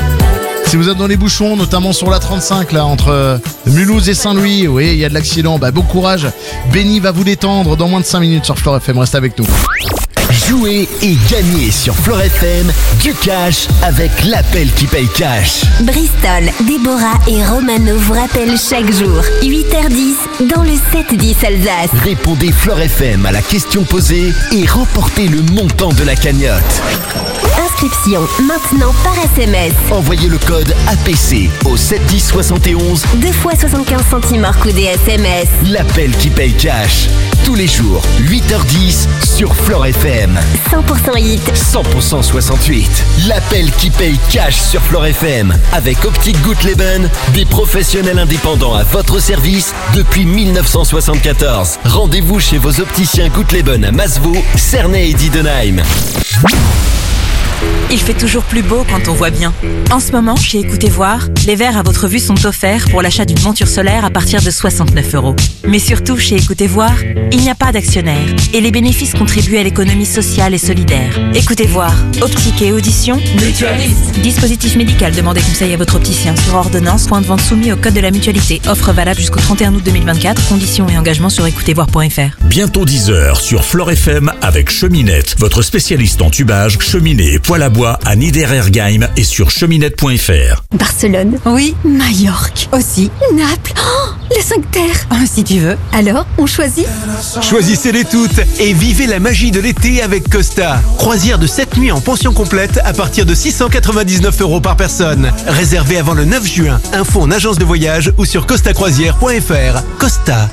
[SPEAKER 1] Si vous êtes dans les bouchons, notamment sur la trente-cinq, là, entre euh, Mulhouse et Saint-Louis, oui, il y a de l'accident, bah bon courage. Béni va vous détendre dans moins de cinq minutes sur Fleur F M, reste avec nous.
[SPEAKER 3] Jouez et gagnez sur Fleur F M du cash avec l'appel qui paye cash.
[SPEAKER 16] Bristol, Déborah et Romano vous rappellent chaque jour, huit heures dix, dans le sept dix Alsace.
[SPEAKER 3] Répondez Fleur F M à la question posée et remportez le montant de la cagnotte.
[SPEAKER 16] Inscription maintenant par S M S.
[SPEAKER 3] Envoyez le code A P C au sept dix soixante et onze.
[SPEAKER 16] deux fois soixante-quinze centimes hors coût des S M S.
[SPEAKER 3] L'appel qui paye cash. Tous les jours, huit heures dix sur Fleur F M.
[SPEAKER 16] cent pour cent hit.
[SPEAKER 3] cent pour cent soixante-huit. L'appel qui paye cash sur Fleur F M. Avec Optique Guttleben, des professionnels indépendants à votre service depuis mille neuf cent soixante-quatorze. Rendez-vous chez vos opticiens Guttleben à Masevaux, Cernay et Diedenheim.
[SPEAKER 6] Il fait toujours plus beau quand on voit bien. En ce moment, chez Écoutez Voir, les verres à votre vue sont offerts pour l'achat d'une monture solaire à partir de soixante-neuf euros. Mais surtout, chez Écoutez Voir, il n'y a pas d'actionnaire et les bénéfices contribuent à l'économie sociale et solidaire. Écoutez Voir, optique et audition, mutualiste. Dispositif médical, demandez conseil à votre opticien sur ordonnance, point de vente soumis au code de la mutualité. Offre valable jusqu'au trente et un août deux mille vingt-quatre, conditions et engagements sur écoutez voir point f r.
[SPEAKER 8] Bientôt dix heures sur Flore F M avec Cheminette, votre spécialiste en tubage, cheminée et poêle à bois à Niederergheim et sur cheminette point f r.
[SPEAKER 15] Barcelone. Oui. Majorque. Aussi. Naples. Oh, les cinq terres. Oh, si tu veux. Alors, on choisit?
[SPEAKER 10] Choisissez-les toutes et vivez la magie de l'été avec Costa. Croisière de sept nuits en pension complète à partir de six cent quatre-vingt-dix-neuf euros par personne. Réservé avant le neuf juin. Info en agence de voyage ou sur costa croisière point f r. Costa.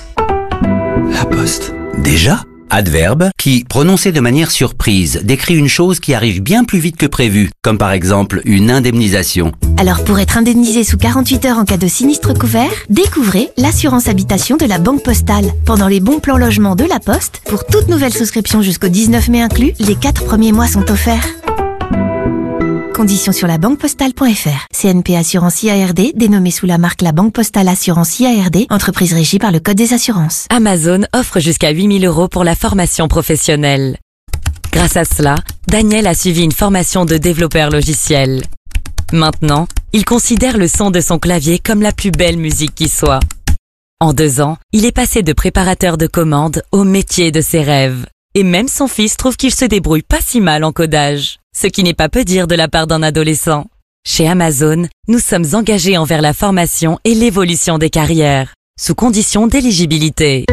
[SPEAKER 11] La Poste. Déjà ? Adverbe qui, prononcé de manière surprise, décrit une chose qui arrive bien plus vite que prévu, comme par exemple une indemnisation.
[SPEAKER 16] Alors pour être indemnisé sous quarante-huit heures en cas de sinistre couvert, découvrez l'assurance habitation de la Banque Postale. Pendant les bons plans logement de la Poste, pour toute nouvelle souscription jusqu'au dix-neuf mai inclus, les quatre premiers mois sont offerts. Conditions sur la banque postale point f r. C N P Assurance I A R D, dénommée sous la marque La Banque Postale Assurance I A R D, entreprise régie par le Code des assurances.
[SPEAKER 12] Amazon offre jusqu'à huit mille euros pour la formation professionnelle. Grâce à cela, Daniel a suivi une formation de développeur logiciel. Maintenant, il considère le son de son clavier comme la plus belle musique qui soit. En deux ans, il est passé de préparateur de commandes au métier de ses rêves. Et même son fils trouve qu'il se débrouille pas si mal en codage. Ce qui n'est pas peu dire de la part d'un adolescent. Chez Amazon, nous sommes engagés envers la formation et l'évolution des carrières, sous condition d'éligibilité.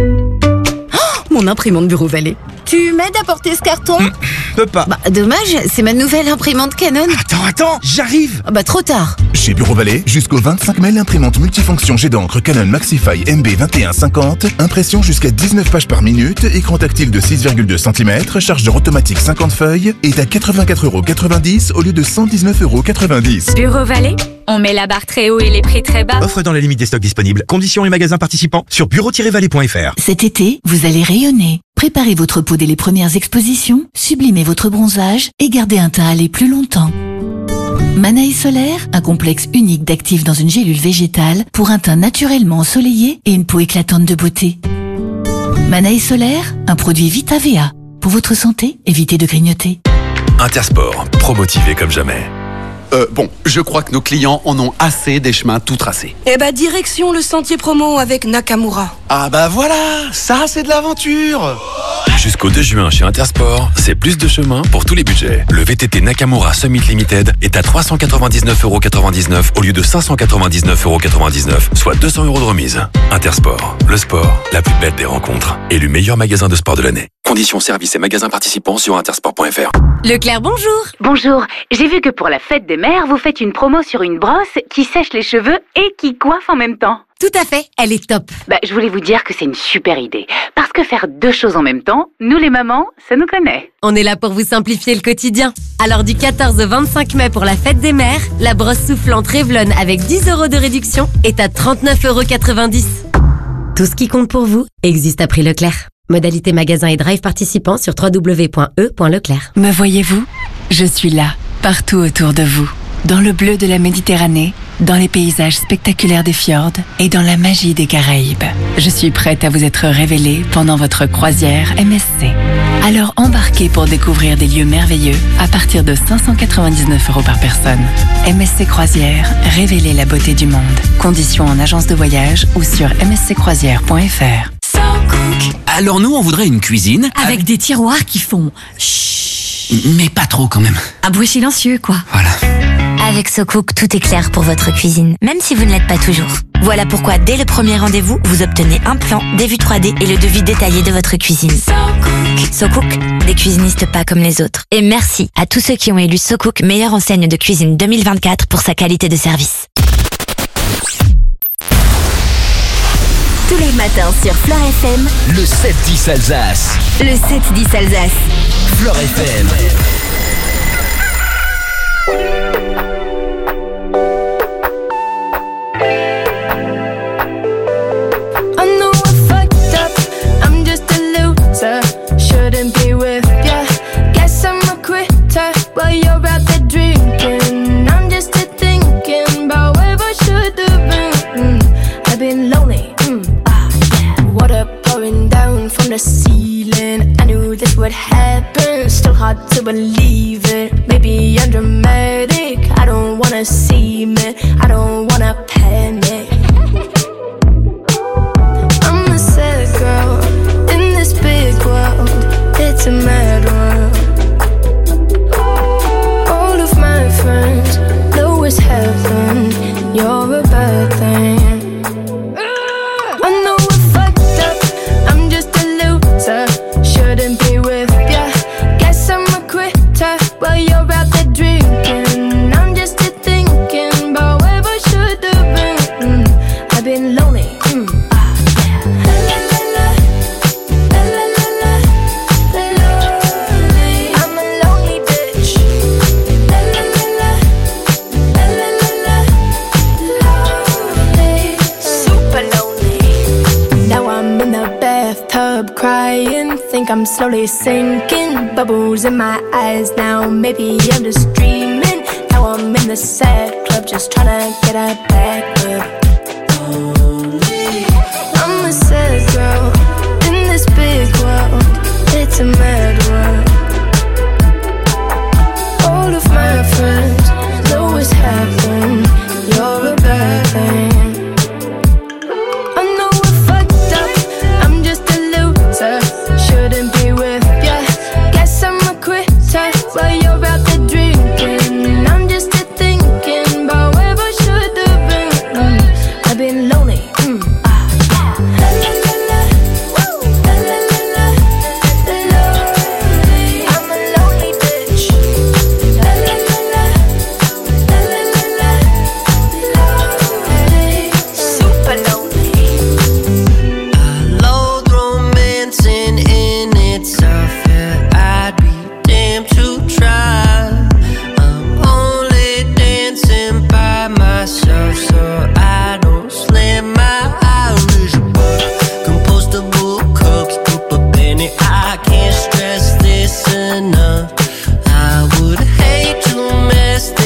[SPEAKER 20] Oh, mon imprimante Bureau Vallée. Tu m'aides à porter ce carton?
[SPEAKER 13] mmh, Peux pas.
[SPEAKER 20] Bah, dommage, c'est ma nouvelle imprimante Canon.
[SPEAKER 13] Attends, attends, j'arrive.
[SPEAKER 20] Ah bah, trop tard.
[SPEAKER 27] Chez Bureau Vallée, jusqu'au vingt-cinq mai, l'imprimante multifonction jet d'encre Canon Maxify M B vingt et un cinquante, impression jusqu'à dix-neuf pages par minute, écran tactile de six virgule deux centimètres, chargeur automatique cinquante feuilles, est à quatre-vingt-quatre euros quatre-vingt-dix au lieu de cent dix-neuf euros quatre-vingt-dix.
[SPEAKER 28] Bureau Vallée, on met la barre très haut et les prix très bas.
[SPEAKER 13] Offre dans la limite des stocks disponibles. Conditions et magasins participants sur bureau tiret vallée point f r.
[SPEAKER 29] Cet été, vous allez rayonner. Préparez votre peau dès les premières expositions, sublimez votre bronzage et gardez un teint allé plus longtemps. Manaï Solaire, un complexe unique d'actifs dans une gélule végétale pour un teint naturellement ensoleillé et une peau éclatante de beauté. Manaï Solaire, un produit Vita V A. Pour votre santé, évitez de grignoter.
[SPEAKER 30] Intersport, pro-motivé comme jamais.
[SPEAKER 31] Euh, bon, je crois que nos clients en ont assez des chemins tout tracés.
[SPEAKER 32] Eh bah, direction le sentier promo avec Nakamura.
[SPEAKER 31] Ah bah voilà, ça c'est de l'aventure.
[SPEAKER 30] Jusqu'au deux juin chez Intersport, c'est plus de chemin pour tous les budgets. Le V T T Nakamura Summit Limited est à trois cent quatre-vingt-dix-neuf euros quatre-vingt-dix-neuf au lieu de cinq cent quatre-vingt-dix-neuf euros quatre-vingt-dix-neuf, soit deux cents euros de remise. Intersport, le sport, la plus belle des rencontres. Élu meilleur magasin de sport de l'année. Conditions, services et magasins participants sur intersport point f r.
[SPEAKER 24] Leclerc, bonjour.
[SPEAKER 14] Bonjour, j'ai vu que pour la fête des mères, vous faites une promo sur une brosse qui sèche les cheveux et qui coiffe en même temps.
[SPEAKER 24] Tout à fait, elle est top.
[SPEAKER 14] Bah, je voulais vous dire que c'est une super idée. Parce que faire deux choses en même temps, nous les mamans, ça nous connaît.
[SPEAKER 24] On est là pour vous simplifier le quotidien. Alors du quatorze au vingt-cinq mai pour la fête des mères, la brosse soufflante Revlon avec dix euros de réduction est à trente-neuf euros quatre-vingt-dix. Tout ce qui compte pour vous existe à prix Leclerc. Modalité magasin et drive participants sur w w w point e point leclerc.
[SPEAKER 29] Me voyez-vous? Je suis là, partout autour de vous. Dans le bleu de la Méditerranée, dans les paysages spectaculaires des fjords et dans la magie des Caraïbes. Je suis prête à vous être révélée pendant votre croisière M S C. Alors embarquez pour découvrir des lieux merveilleux à partir de cinq cent quatre-vingt-dix-neuf euros par personne. M S C Croisière, révélez la beauté du monde. Conditions en agence de voyage ou sur m s c croisière point f r.
[SPEAKER 33] Alors nous, on voudrait une cuisine
[SPEAKER 24] Avec des tiroirs qui font chut.
[SPEAKER 33] Mais pas trop quand même.
[SPEAKER 24] Un bruit silencieux, quoi.
[SPEAKER 33] Voilà.
[SPEAKER 34] Avec SoCook, tout est clair pour votre cuisine, même si vous ne l'êtes pas toujours. Voilà pourquoi, dès le premier rendez-vous, vous obtenez un plan, des vues trois D et le devis détaillé de votre cuisine. SoCook. SoCook, des cuisinistes pas comme les autres. Et merci à tous ceux qui ont élu SoCook meilleure enseigne de cuisine deux mille vingt-quatre pour sa qualité de service.
[SPEAKER 16] Tous les matins sur Flore F M,
[SPEAKER 3] Le sept dix Alsace.
[SPEAKER 16] le sept dix Alsace.
[SPEAKER 3] Flore F M.
[SPEAKER 5] I know I fucked up, I'm just a loser. Shouldn't be with ya. Guess I'm a quitter, but you're out the dream.
[SPEAKER 1] think I'm slowly sinking. Bubbles in my eyes now, maybe I'm just dreaming. Now I'm in the sad club, just tryna get her back.